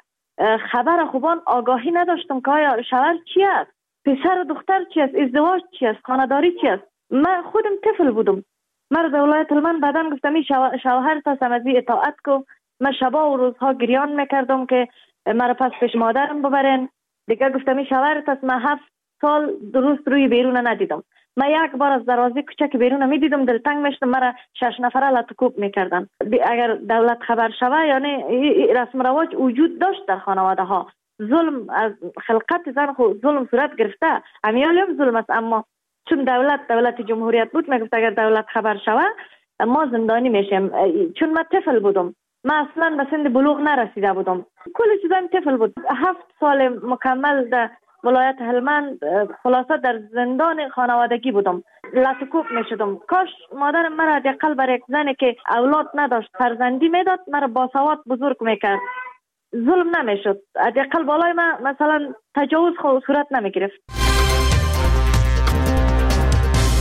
خبر خوبان آگاهی نداشتم که آیا شوهر چی است، پسر و دختر چی است، ازدواج چی است، خانه‌داری چی است. من خودم طفل بودم. مرا در ولایت هلمند بعدا گفتم این شوهرت است، از اطاعت کو. من شبا و روزها گریان میکردم که مرا پس پیش مادرم ببرن. دیگه گفتم این شوهرت است. من 7 سال درست روی بیرون ندیدم. من یک بار از دروازه کوچک بیرون میدیدم، دلتنگ میشدم. مرا 6 نفره لطکوب میکردن. اگر دولت خبر شوه، یعنی رسم رواج وجود داشت در خانواده ها. ظلم از خلقت زن خود ظلم صورت گرفته، امیالیم ظلم است. اما چون دولت جمهوریت بود، میگفت اگر دولت خبر شوه ما زندانی میشیم. چون من طفل بودم، من اصلا به سن بلوغ نرسیده بودم، کل چیزام طفل بود. 7 سال مکمل در ولایت هلمند خلاصه در زندان خانوادگی بودم، لطکوب میشدم. کاش مادرم مرا حداقل برای یک زنی که اولاد نداشت فرزندی میداد، مرا باسواد بزرگ میکرد، ظلم نمیشد. حداقل بالای من مثلا تجاوز صورت نمیگرفت.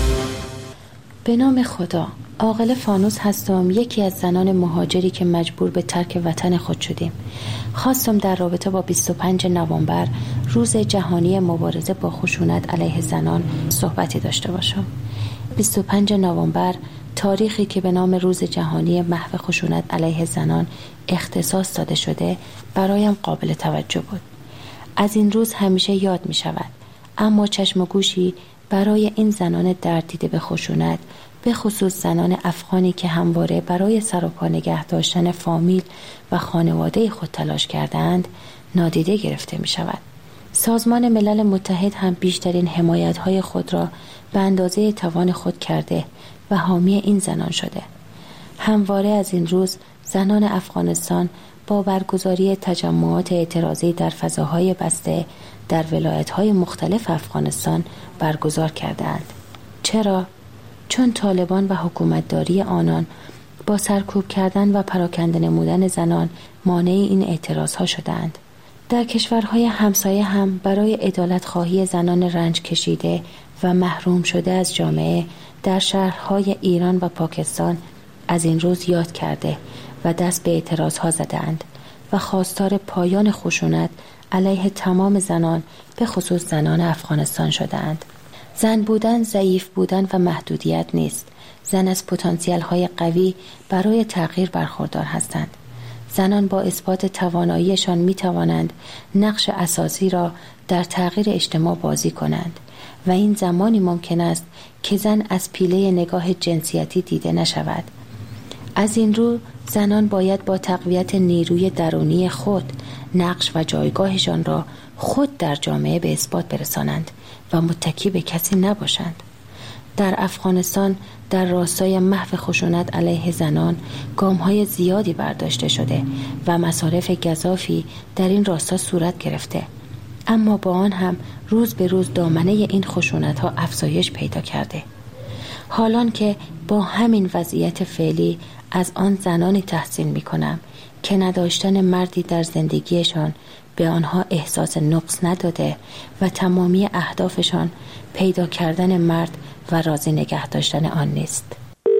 به نام خدا. عاقل فانوس هستم، یکی از زنان مهاجری که مجبور به ترک وطن خود شدیم. خواستم در رابطه با 25 نوامبر روز جهانی مبارزه با خشونت علیه زنان صحبتی داشته باشم. 25 نوامبر تاریخی که به نام روز جهانی محو خشونت علیه زنان اختصاص داده شده برایم قابل توجه بود. از این روز همیشه یاد می شود، اما چشم و گوشی برای این زنان درد دیده به خشونت، به خصوص زنان افغانی که همواره برای سر و پا نگه داشتن فامیل و خانواده خود تلاش کردند نادیده گرفته می شود. سازمان ملل متحد هم بیشترین حمایت‌های خود را به اندازه توان خود کرده و حامی این زنان شده. همواره از این روز زنان افغانستان با برگزاری تجمعات اعتراضی در فضاهای بسته در ولایت‌های مختلف افغانستان برگزار کردند. چرا؟ چون طالبان و حکومتداری آنان با سرکوب کردن و پراکنده نمودن زنان مانع این اعتراضها شدند. در کشورهای همسایه هم برای عدالت خواهی زنان رنج کشیده و محروم شده از جامعه در شهرهای ایران و پاکستان از این روز یاد کرده و دست به اعتراضها زدند و خواستار پایان خشونت علیه تمام زنان به خصوص زنان افغانستان شدند. زن بودن ضعیف بودن و محدودیت نیست. زن از پتانسیل های قوی برای تغییر برخوردار هستند. زنان با اثبات تواناییشان می توانند نقش اساسی را در تغییر اجتماع بازی کنند و این زمانی ممکن است که زن از پیله نگاه جنسیتی دیده نشود. از این رو زنان باید با تقویت نیروی درونی خود نقش و جایگاهشان را خود در جامعه به اثبات برسانند و متکی به کسی نباشند. در افغانستان در راستای محو خشونت علیه زنان گام‌های زیادی برداشته شده و مصارف گزافی در این راستا صورت گرفته، اما با آن هم روز به روز دامنه این خشونت‌ها افزایش پیدا کرده. حالان که با همین وضعیت فعلی از آن زنانی تحسین می‌کنم که نداشتن مردی در زندگیشان به آنها احساس نقص نداده و تمامی اهدافشان پیدا کردن مرد و راضی نگه داشتن آن نیست.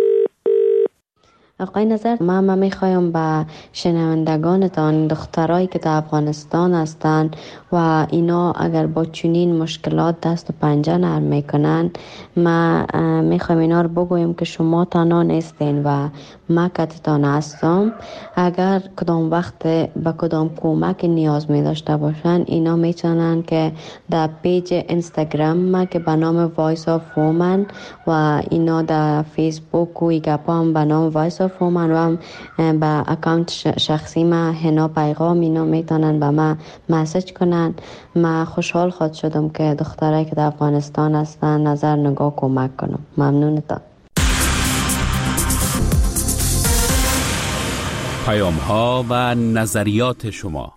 آقای نظر، من میخوایم به شنوندگانتان، دخترایی که در افغانستان هستند و اینا اگر با چنین مشکلات دست و پنجه نرم میکنن، ما میخوایم اینا رو بگویم که شما تنها نیستین و ما کتتان هستم. اگر کدام وقت به کدام کمک نیاز می داشته باشن، اینا میتونن که در پیج اینستاگرام ما که به نام Voice of Woman و اینا در فیسبوک و ایگاپا هم به نام Voice of Woman و هم به اکانت شخصی ما هنا پیغام اینا میتونن به ما مسیج کنن. ما خوشحال خود شدم که دخترایی که در افغانستان هستن نظر نگاه کمک کنم. ممنونتان. پیام ها و نظریات شما.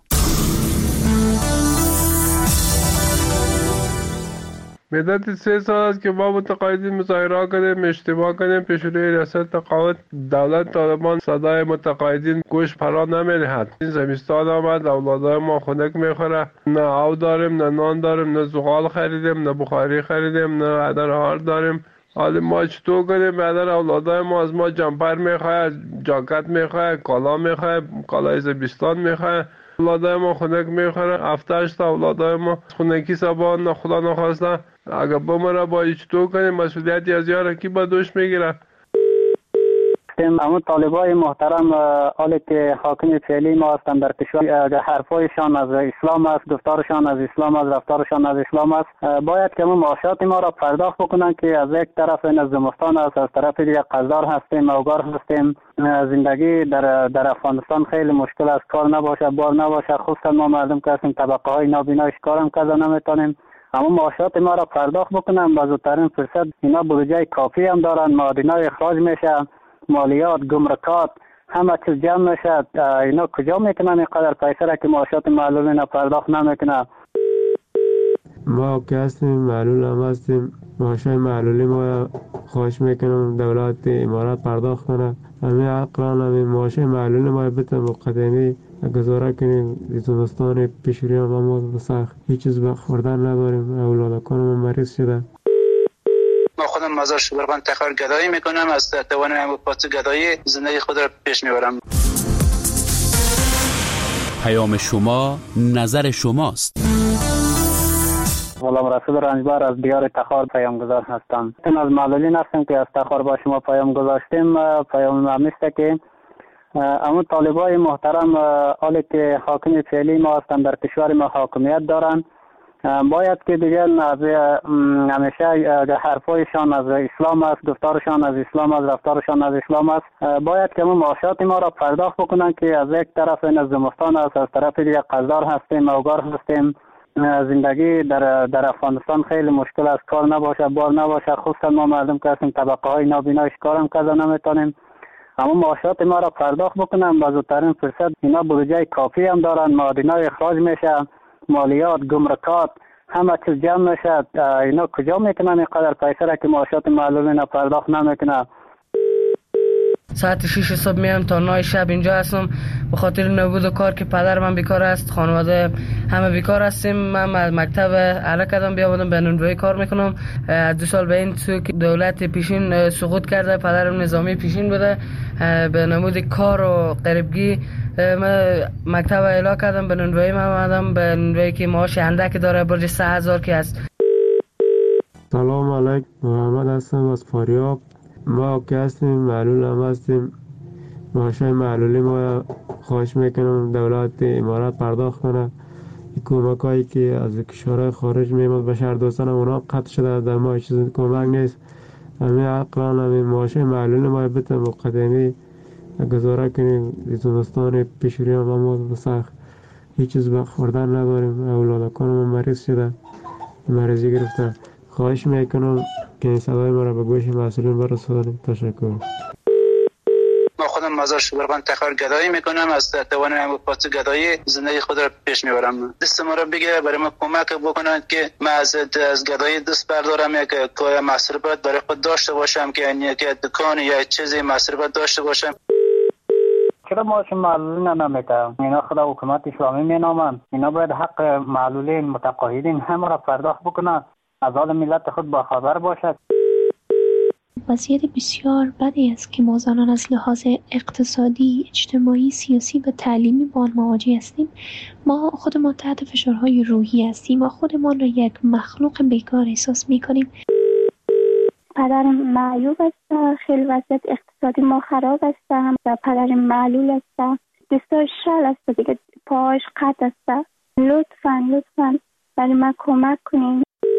مدت 3 سال است که ما متقاعدین مظاهره کردیم، اشتباه کردیم، پیش روی ریاست تقاعد دولت طالبان صدای متقاعدین گوش فرا نمی‌دهد. این زمستان آمد، اولادای ما خنک میخوره، نه آب داریم، نه نان داریم، نه زغال خریدیم، نه بخاری خریدیم، نه عدر هار داریم. حالا ما چطور کنیم؟ بعدر اولادای ما از ما جمپر میخواه، جاکت میخواه، کالا میخواه، کالای زمستان میخواه. اولادای ما خنک میخوره، 7-8 تا اولادای ما خنکی سبا نه خدا نخواسته اگر بمره با چطور کنیم؟ مسئولیتی از یاره کی با دوش میگیره؟ اما طالبای محترم حالی که حاکم فعلی ما هستند در کشور، حرفایشان از اسلام است، گفتارشان از اسلام است، رفتارشان از اسلام است، باید که ما معاشات ما را پرداخت بکنن که از یک طرف این از زمستان است، از طرف دیگه قزدار هستیم، اوگار هستیم. زندگی در افغانستان خیلی مشکل است، کار نباشه، بار نباشه، خصوصا ما مردم که هستیم طبقه های نابینا کارم کذا نمیتونیم. اما معاشات ما را پرداخت بکنن با زودترین فرصت. اینا بودجه کافی هم دارن، معادنای اخراج میشه، مالیات، گمرکات، همه چیز جمع میشه. اینا کجا میکنن اینقدر پیسه را که معاشات معلول اینا پرداخت نمیکنه؟ ما که هستیم معلول هم هستیم، معاشای معلولی ما خواهش میکنم دولت امارات پرداخت کنه. همین اقران همین معاشای معلولی ما بتن مقدمی گزاره کنیم. زمستان پیشوری هم ما سخت هیچ چیز به خوردن نداریم، اولادکان ما مریض شده. ما خودم مزار شبرغان تقرار گدایی میکنم، از توان پاس گدایی زندگی خود را پیش میبرم. پیام شما نظر شماست. غلام رسول رنجبر از دیار تخار پیامگذار هستم. من از معلولین هستم که از تخار با شما پیام گذاشتیم. پیام ما است که اما طالبای محترم حالی که حاکم فعلی ما هستند در کشور ما حاکمیت دارند، باید که دیگر از همیشه حرفایشان از اسلام است، گفتارشان از اسلام است، رفتارشان از اسلام است، باید که معاشات ما را پرداخت بکنند که از یک طرف این از زمستان است، از طرف دیگر قزدار هستیم، اوگار هستیم. زندگی در افغانستان خیلی مشکل است، کار نباشه، بار نباشه، خصوصا ما مردم که هستیم طبقه های نابینایش کارم کرده نمیتونیم. اما معاشات ما را پرداخت بکنن با زودترین فرصت. اینا بودجه کافی هم دارن، معادنای اخراج میشه، مالیات، گمرکات، همه چیز جمع میشه. اینا کجا میکنن اینقدر پیسه را که معاشات معلولین پرداخت نمیکنه؟ ساعت 6 صبح میام تا 9 شب اینجا هستم به خاطر نبود کار که پدر من بیکار است، خانواده همه بیکار هستیم. من مکتب اعلی کردم بیا بودم به نونوایی کار میکنم. از 2 سال به این سو که دولت پیشین سقوط کرده، پدرم نظامی پیشین بوده، به نمود کار و غریبگی من مکتب اعلی کردم به نونوایی. من آمدم به نونوایی که معاش اندک داره، برج 3000 که است. سلام علیکم، محمد هستم از فاریاب. ما که هستیم معلول هم هستیم، معاشای معلولی ما خواهش میکنم دولت امارات پرداخت کنه. کمک هایی که از کشورهای خارج میمد به شهر دوستان اونا قطع شده، در ما چیز کمک نیست. همین عقلان همین معاشای معلولی ما بتن مقدمی گزاره کنیم. زمستان پیشوری هم ما بسخ هیچ چیز خوردن نداریم، اولادکان ما مریض شده، مریضی گرفتن. خواهش میکنم که این صدای ما را به گوش مسئولین برسانید. تشکر. ما خودم مزار شبرغان تقرار گدایی میکنم، از توان پاس گدایی زندگی خود را پیش میبرم. دست ما را بگیره، برای ما کمک بکنند که ما از گدایی دست بردارم، یک کار مصرفات برای خود داشته باشم، که یک دکان یا چیزی مصرفات داشته باشم. چرا معاش معلولین نمیکنن؟ اینا خدا حکومت اسلامی مینامند. اینا باید حق معلولین متقاعدین همه را پرداخت بکنند، از حال ملت خود با خبر باشد. وضعیت بسیار بدی است که ما زنان از لحاظ اقتصادی، اجتماعی، سیاسی و تعلیمی با آن مواجه هستیم. ما خودمان تحت فشارهای روحی هستیم و خودمان را یک مخلوق بیکار احساس می‌کنیم. پدرم معیوب است، خیلی وضعیت اقتصادی ما خراب است و پدرم معلول است، دستاش شل است دیگه، پاش قطع است. لطفاً برای ما کمک کنین.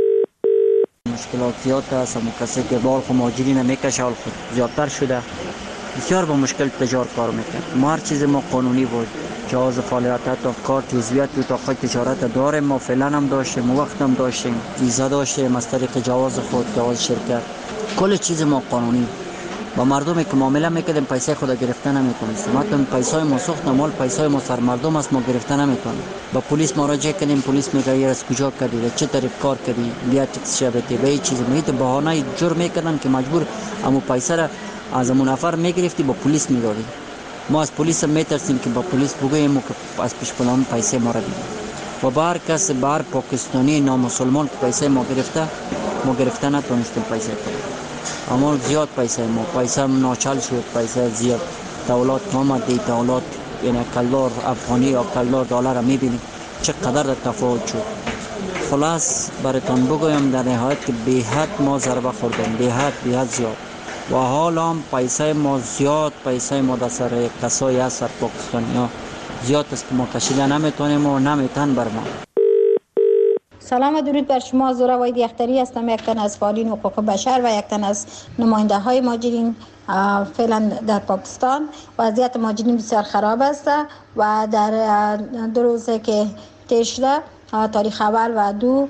مشکلات زیاد است، اما کسی که بار مهاجری نمیکشه حال خود زیادتر شده، بسیار با مشکل تجار کار میکنه. ما هر چیز ما قانونی بود، جواز فعالیت تا کار تزویت و تا تجارت داریم، ما فعلا هم داشتیم، وقت هم داشتیم، ویزا داشتیم از طریق جواز خود، جواز شرکت، کل چیز ما قانونی. با مردمی که معامله میکردیم پیسه خود گرفته نمیکنیم. مثلا پیسای ما سوخت، مال پیسای ما سر مردم است، ما گرفته نمیکنیم. با پلیس مراجعه کردیم، پلیس میگه یه از کجا کردی، چه طریق کار کردی، بیا تکس شبته به چیز میگه، بهانه جرم میکنن که مجبور اما پیسه را از اون نفر میگرفتی با پلیس میدادی. ما از پلیس میترسیم که با پلیس بگوییم که از پیش پلان پیسه ما را بگیر. و بار کس بار پاکستانی نامسلمان که پیسه ما گرفته نتونستیم پیسه کنیم. اما زیاد پیسه ناچل شد، پیسه زیاد. دولت آمد دی دولت یعنی کلدار افغانی یا کلدار دلار میبینی چقدر تفاوت شد. خلاص براتون بگویم در نهایت که به حد ما ضربه خوردیم، به حد زیاد. و حال هم پیسه ما زیاد، پیسه ما در سر کسایی هست در پاکستانی ها زیاد است که ما کشیده نمیتونیم و نمیتن بر ما. سلام و درود بر شما. زهره وحیدی اختری هستم، یک تن از فعالین حقوق بشر و یک تن از نماینده های مهاجرین فعلا در پاکستان. وضعیت مهاجرین بسیار خراب است و در 2 روزه که طی شده، تاریخ اول و 2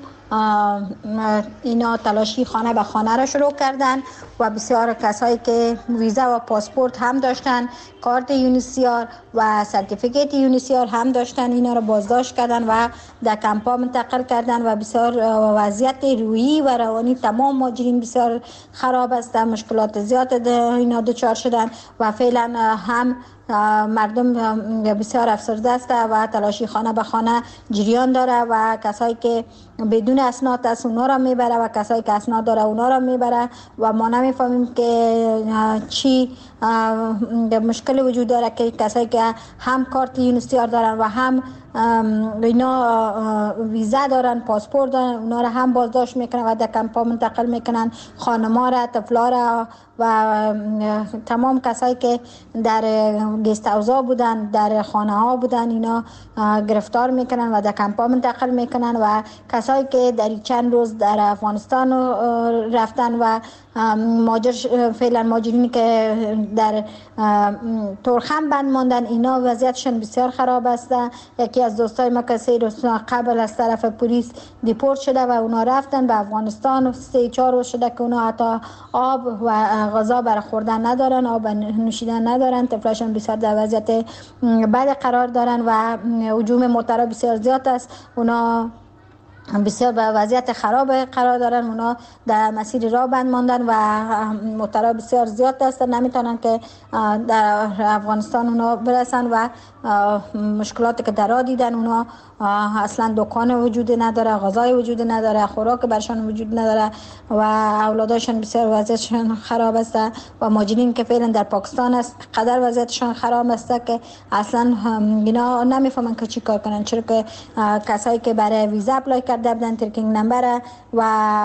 اینا تلاشی خانه به خانه را شروع کردن و بسیار کسایی که ویزا و پاسپورت هم داشتن، کارت یونیسیار و سرتیفیکیت یونیسیار هم داشتن، اینا را بازداشت کردن و در کمپا منتقل کردن و بسیار وضعیت روحی و روانی تمام مهاجرین بسیار خراب است. مشکلات زیاد اینا دچار شدن و فعلا هم مردم بسیار افسرده است و تلاشی خانه به خانه جریان داره و کسایی که بدون اسناد است اونا را میبره و کسایی که اسناد داره اونا را میبره و ما نمیفهمیم که چی مشکل وجود داره که کسایی که هم کارت یونیسیار دارن و هم اینا ویزا دارن، پاسپورت دارن، اونا را هم بازداشت میکنن و در کمپا منتقل میکنن، خانما را، طفلا را و تمام کسایی که در گست هاوس‌ها بودن، در خانه ها بودن، اینا گرفتار میکنن و در کمپا منتقل میکنن و کسایی که در چند روز در افغانستان رفتن و فعلا ماجرینی که در تورخم بند ماندن، اینا وضعیتشون بسیار خراب است. یکی از دوستای ما که 3 روز قبل از طرف پلیس دیپورت شده و اونا رفتن به افغانستان. 3-4 روز شده که اونا حتی آب و غذا برای خوردن ندارن، آب نوشیدن ندارن، طفلاشون بسیار در وضعیت بد قرار دارن و هجوم موترها بسیار زیاد است. اونا بسیار به وضعیت خراب قرار دارن، اونا در مسیر راه بند ماندن و موترها بسیار زیاد هستن، نمیتونن که در افغانستان اونا برسن و مشکلاتی که در راه دیدن، اونا اصلا دکان وجود نداره، غذای وجود نداره، خوراک برشان وجود نداره و اولاداشون بسیار وضعیتشون خراب است و ماجرین که فعلا در پاکستان است قدر وضعیتشون خراب است که اصلا اینا نمیفهمن که چی کار کنن، چرا که کسایی که برای ویزا اپلای کرده بودن، ترکینگ نمبر و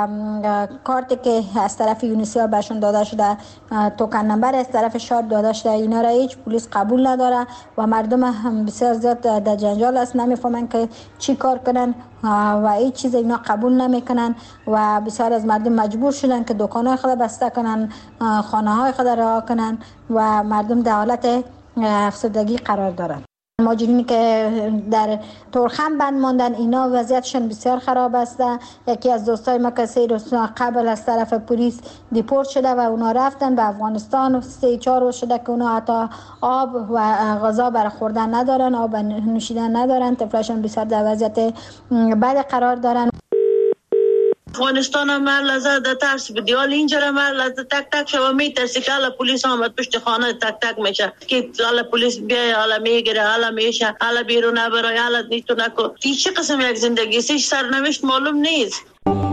کارتی که از طرف یونیسیار برشون داده شده، توکن نمبر از طرف شاد داده شده، اینا را هیچ پلیس قبول نداره و مردم بسیار زیاد در جنجال است، نمیفهمن که چی کار کنن و هیچ چیز اینا قبول نمیکنن و بسیار از مردم مجبور شدن که دکانهای خود بسته کنن، خانه های خود رها کنن و مردم در حالت افسردگی قرار دارن. ماجرینی که در تورخم بند ماندن، اینا وضعیتشون بسیار خراب است. یکی از دوستای ما که 3 روز قبل از طرف پلیس دیپورت شده و اونا رفتن به افغانستان. 3-4 روز شده که اونا حتی آب و غذا برای خوردن ندارن، آب نوشیدن ندارن، طفلاشون بسیار در وضعیت بد قرار دارن. افغانستان هم لحظه در ترس بدی، حال اینجا هم لحظه تک تک شما میترسی که حالا پلیس آمد پشت خانه تک تک میشه که حالا پلیس بیای، حالا میگیره، حالا میشه، حالا بیرون نبرای، حالا نیتو نکن. این چه قسم یک زندگی است؟ سرنوشت معلوم نیست.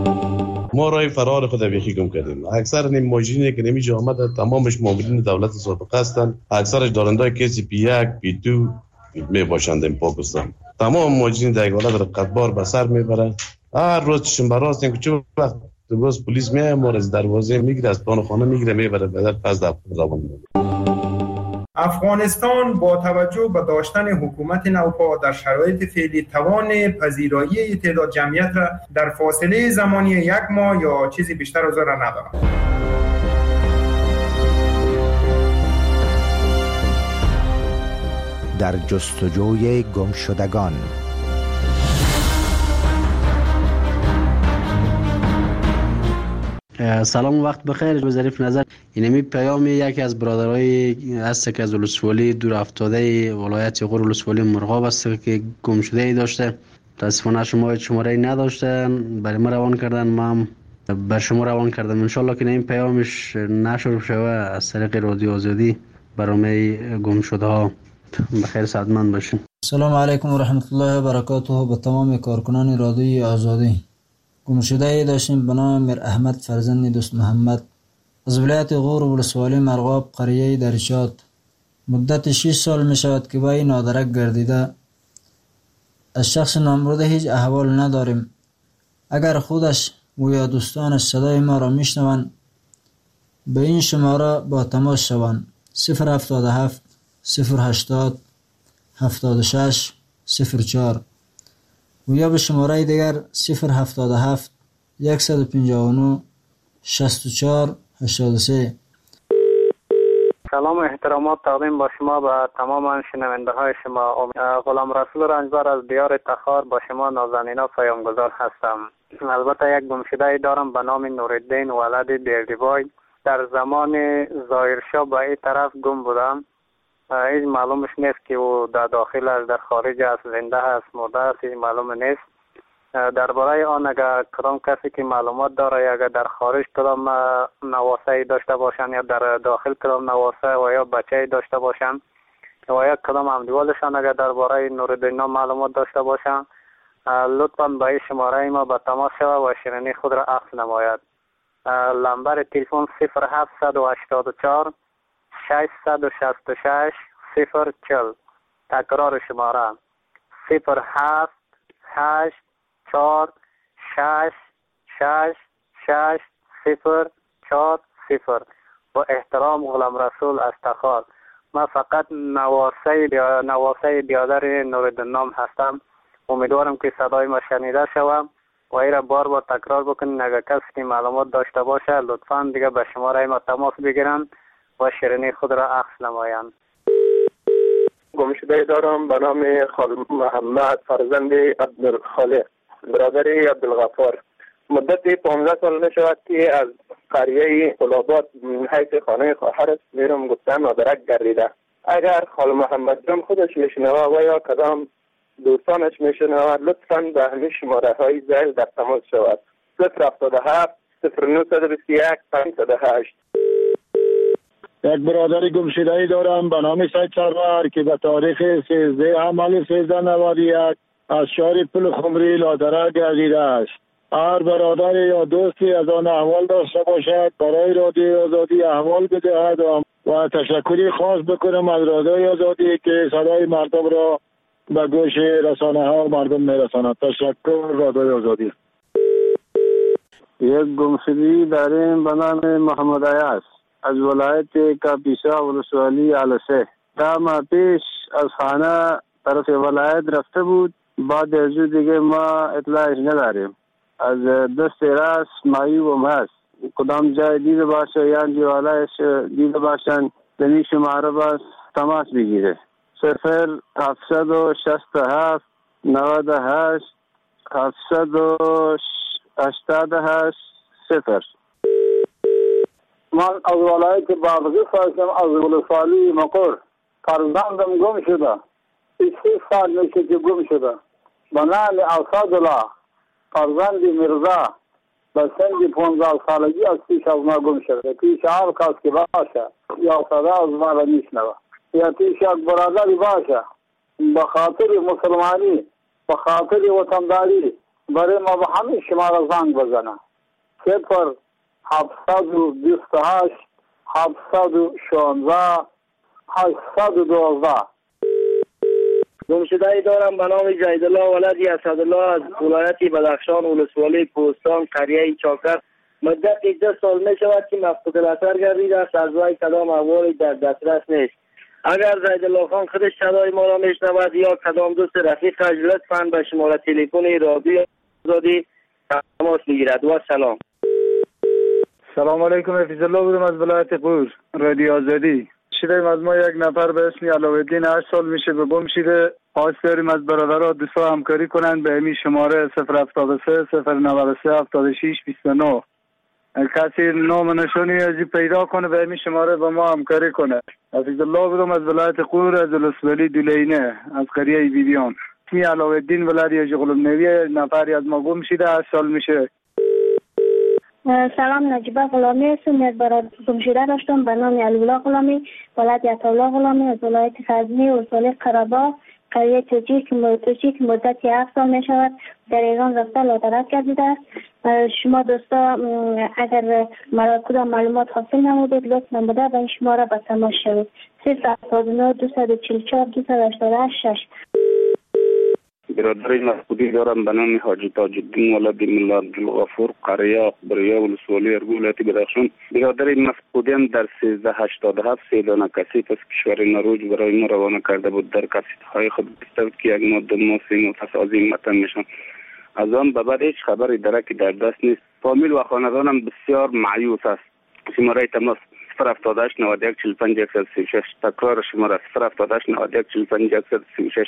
ما رای فرار خود بیخی گم کردیم. اکثر نیم ماجرینی که نمیشه آمده تمامش مامورین دولت سابقه هستند، اکثرش دارنده کسی P1 P2 میباشند این پاکستان. تمام ماجرین در حالت رقتبار به سر میبره. هر روز چشم براست این که چه وقت روز پلیس میاد ما از دروازه میگیره، از پان خانه میگیره میبره بعد پس در زبان. افغانستان با توجه به داشتن حکومت نوپا در شرایط فعلی توان پذیرایی تعداد جمعیت را در فاصله زمانی 1 ماه یا چیزی بیشتر از آن را ندارد. در جستجوی گمشدگان. سلام و وقت بخیر. به ظریف نظر اینمی پیام یکی از برادرای است که از ولسوالی دور افتاده ولایت غور ولسوالی مرغاب است که گم شده ای داشته. متاسفانه شماره نداشته، برای ما روان کردن، ما هم بر شما روان کردم. ان شاءالله که این پیامش نشر شوه از طریق رادیو آزادی برای گم شده ها. بخیر سعادتمند باشین. سلام علیکم و رحمت الله و برکاته به تمام کارکنان رادیوی آزادی. گمشده داشتیم به نام میر احمد فرزند دوست محمد از ولایت غور ولسوالی مرغاب قریه درشات. مدت 6 سال می شود که با این نادرک گردیده. از شخص نامبرده هیچ احوال نداریم. اگر خودش و یا دوستانش صدای ما را می شنوند به این شماره با تماس شوند: 077 080 76 04 و یا به شماره دیگر 077 159 64 83. سلام و احترامات تقدیم با شما به تمام شنونده های شما. غلام رسول رنجبر از دیار تخار با شما نازنینا پیامگذار هستم. البته یک گمشده دارم به نام نورالدین ولد بیردیبای. در زمان ظاهرشاه به این طرف گم بودم. هیچ معلومش نیست که او در داخل است، در خارج است، زنده است، مرده است، هیچ معلوم نیست. درباره آن اگر کدام کسی که معلومات داره، اگر در خارج کدام نواسه داشته باشن یا در داخل کدام نواسه و یا بچه داشته باشن، و یک کدام همدیوالشان اگر درباره نوردین نام معلومات داشته باشند لطفاً به شماره ما به تماس شود و شیرینی خود را اخذ نماید. لمبر تلفن 0784 666 040. تکرار شماره 0784 666 040. با احترام غلام رسول از تخار. من فقط نواسه بیادر نوردین نام هستم. امیدوارم که صدای ما شنیده شوم و ایره بار تکرار بکنین. اگر کسی که معلومات داشته باشه لطفاً دیگه به شماره ما تماس بگیرن و شیرینی خود را اخذ نمایند. گمشده دارم به نام خال محمد فرزند عبدالخالق برادر عبدالغفار. مدت 15 سال نشود که از قریه قلابات حیث خانه خواهر میرم گفتن مادرک گردیده. اگر خال محمد جان خودش میشنوه و یا کدام دوستانش میشنوه لطفاً به همین شماره های زیل در تماس شود. 077 0921 508. یک برادر گمشده‌ای دارم به نام سید سرور که به تاریخ 13 حمل 1391 از شهر پل خمری لادرک گردیده است. هر برادر یا دوستی از آن احوال داشته باشد برای رادیو آزادی احوال بدهد و تشکری خاص بکنم از رادیو آزادی که صدای مردم را به گوش رسانه ها و مردم میرساند. تشکر رادیو آزادی. یک گمشده‌ای داریم به نام محمد عیاض از ولایت کاپیسا ولسوالی علسه. ده ماه پیش از خانه طرف ولایت رفته بود. بعد از دیگه ما اطلاعش نداریم. از دست راست معیوب هست. کدام جای دیده باشه یا جوالایش دیده باشن دنی شماره باز تماس بگیره. 0767 98 788 0. من از ولایت بادغیس هستم از ولسوالی مقر. فرزندم گم شده. 3 سال میشه که گم شده. به نام اسدالله فرزند مرزا به سن 15 سالگی از پیش از ما گم شده. پیش هر کس که باشه یا صدا از ما را میشنوه یا پیش یک برادری باشه به خاطر مسلمانی به خاطر وطنداری برای ما به همین شماره زنگ بزنه. 0728 716 812. گمشده‌ای دارم به نام جیدالله ولد اسدالله از ولایت بدخشان ولسوالی کوهستان قریه چاکر. مدت 2 سال می شود که مفقود الاثر گردیده است. از وی کدام احوالی در دسترس نیست. اگر جیدالله خان خودش صدای ما را میشنود یا کدام دوست رفیقش لطفاً به شماره تلفن رادیو آزادی تماس بگیرد. و سلام. سلام علیکم. حفیظ الله بودم از ولایت قور رادیو آزادی. شدیم از ما یک نفر به اسم علاءالدین 8 سال میشه به گم شده. خواست داریم از برادرها دوستا همکاری کنن به همین شماره 073 093 76 29. کسی نام نشانی ازی پیدا کنه به همین شماره با ما همکاری کنه. حفیظ الله بودم از ولایت قور از ولسوالی دولینه از قریه بیبیان. اسمی علاءالدین ولد یاجی غلام نوی. نفری از ما گم شده 8 سال میشه. سلام، نجیبه غلامی هستم. یک برادر گمشده داشتم به نام علی‌الله غلامی ولد عطاالله غلامی از ولایت غزنی ولسوالی قره‌باغ قریه توجی که مدت 7 سال می شود در ایران رفته لادرک گردیده است. شما دوستا اگر کدام معلومات حاصل نمودید لطفاً به این شماره به تماس شوید. 079 244 288. برادر مفقودی دارم به نام حاجی تاج الدین ولد ملا عبدالغفور قریه اخبریه ولسوالی ارگو ولایت بدخشان. برادر مفقودیم در 1387 سیدانه کسیت از کشور نروژ برای ما روانه کرده بود. در کسیت های خود گفته که یک ماه 2 ماه 3 ماه پس از این متن میشن. از آن به بعد هیچ خبری درکی در دست نیست. فامیل و خاندانم بسیار مایوس است. شماره تماس 078 91 45 136. تکرار شماره 078 91 45 136.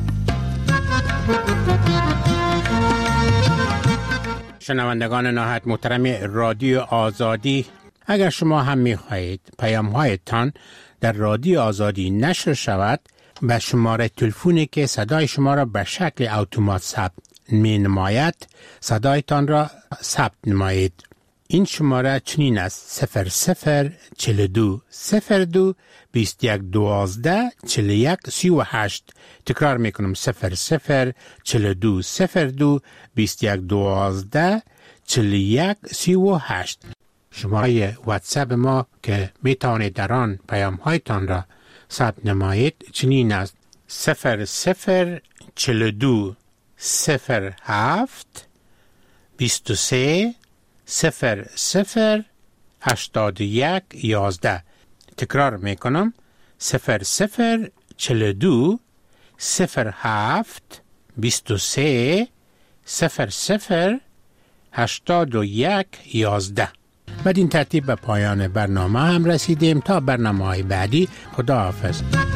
شنوندگان نهایت محترم رادیو آزادی، اگر شما هم می‌خواهید پیام‌هایتان در رادیو آزادی نشر شود، به شماره تلفنی که صدای شما را به شکل اتومات ثبت می‌نماید صدایتان را ثبت نمایید. این شماره چنین است: 0042 02 21 12 41 38. تکرار میکنم: 0042 02 21 12 41 38. شماره واتساپ ما که میتونید در آن پیام هایتان را ثبت نمایید چنین است: 0042 07 23 00 81 11. تکرار میکنم: 0042 07 23 00 81 11. بدین ترتیب به پایان برنامه هم رسیدیم. تا برنامه های بعدی، خدا حافظ.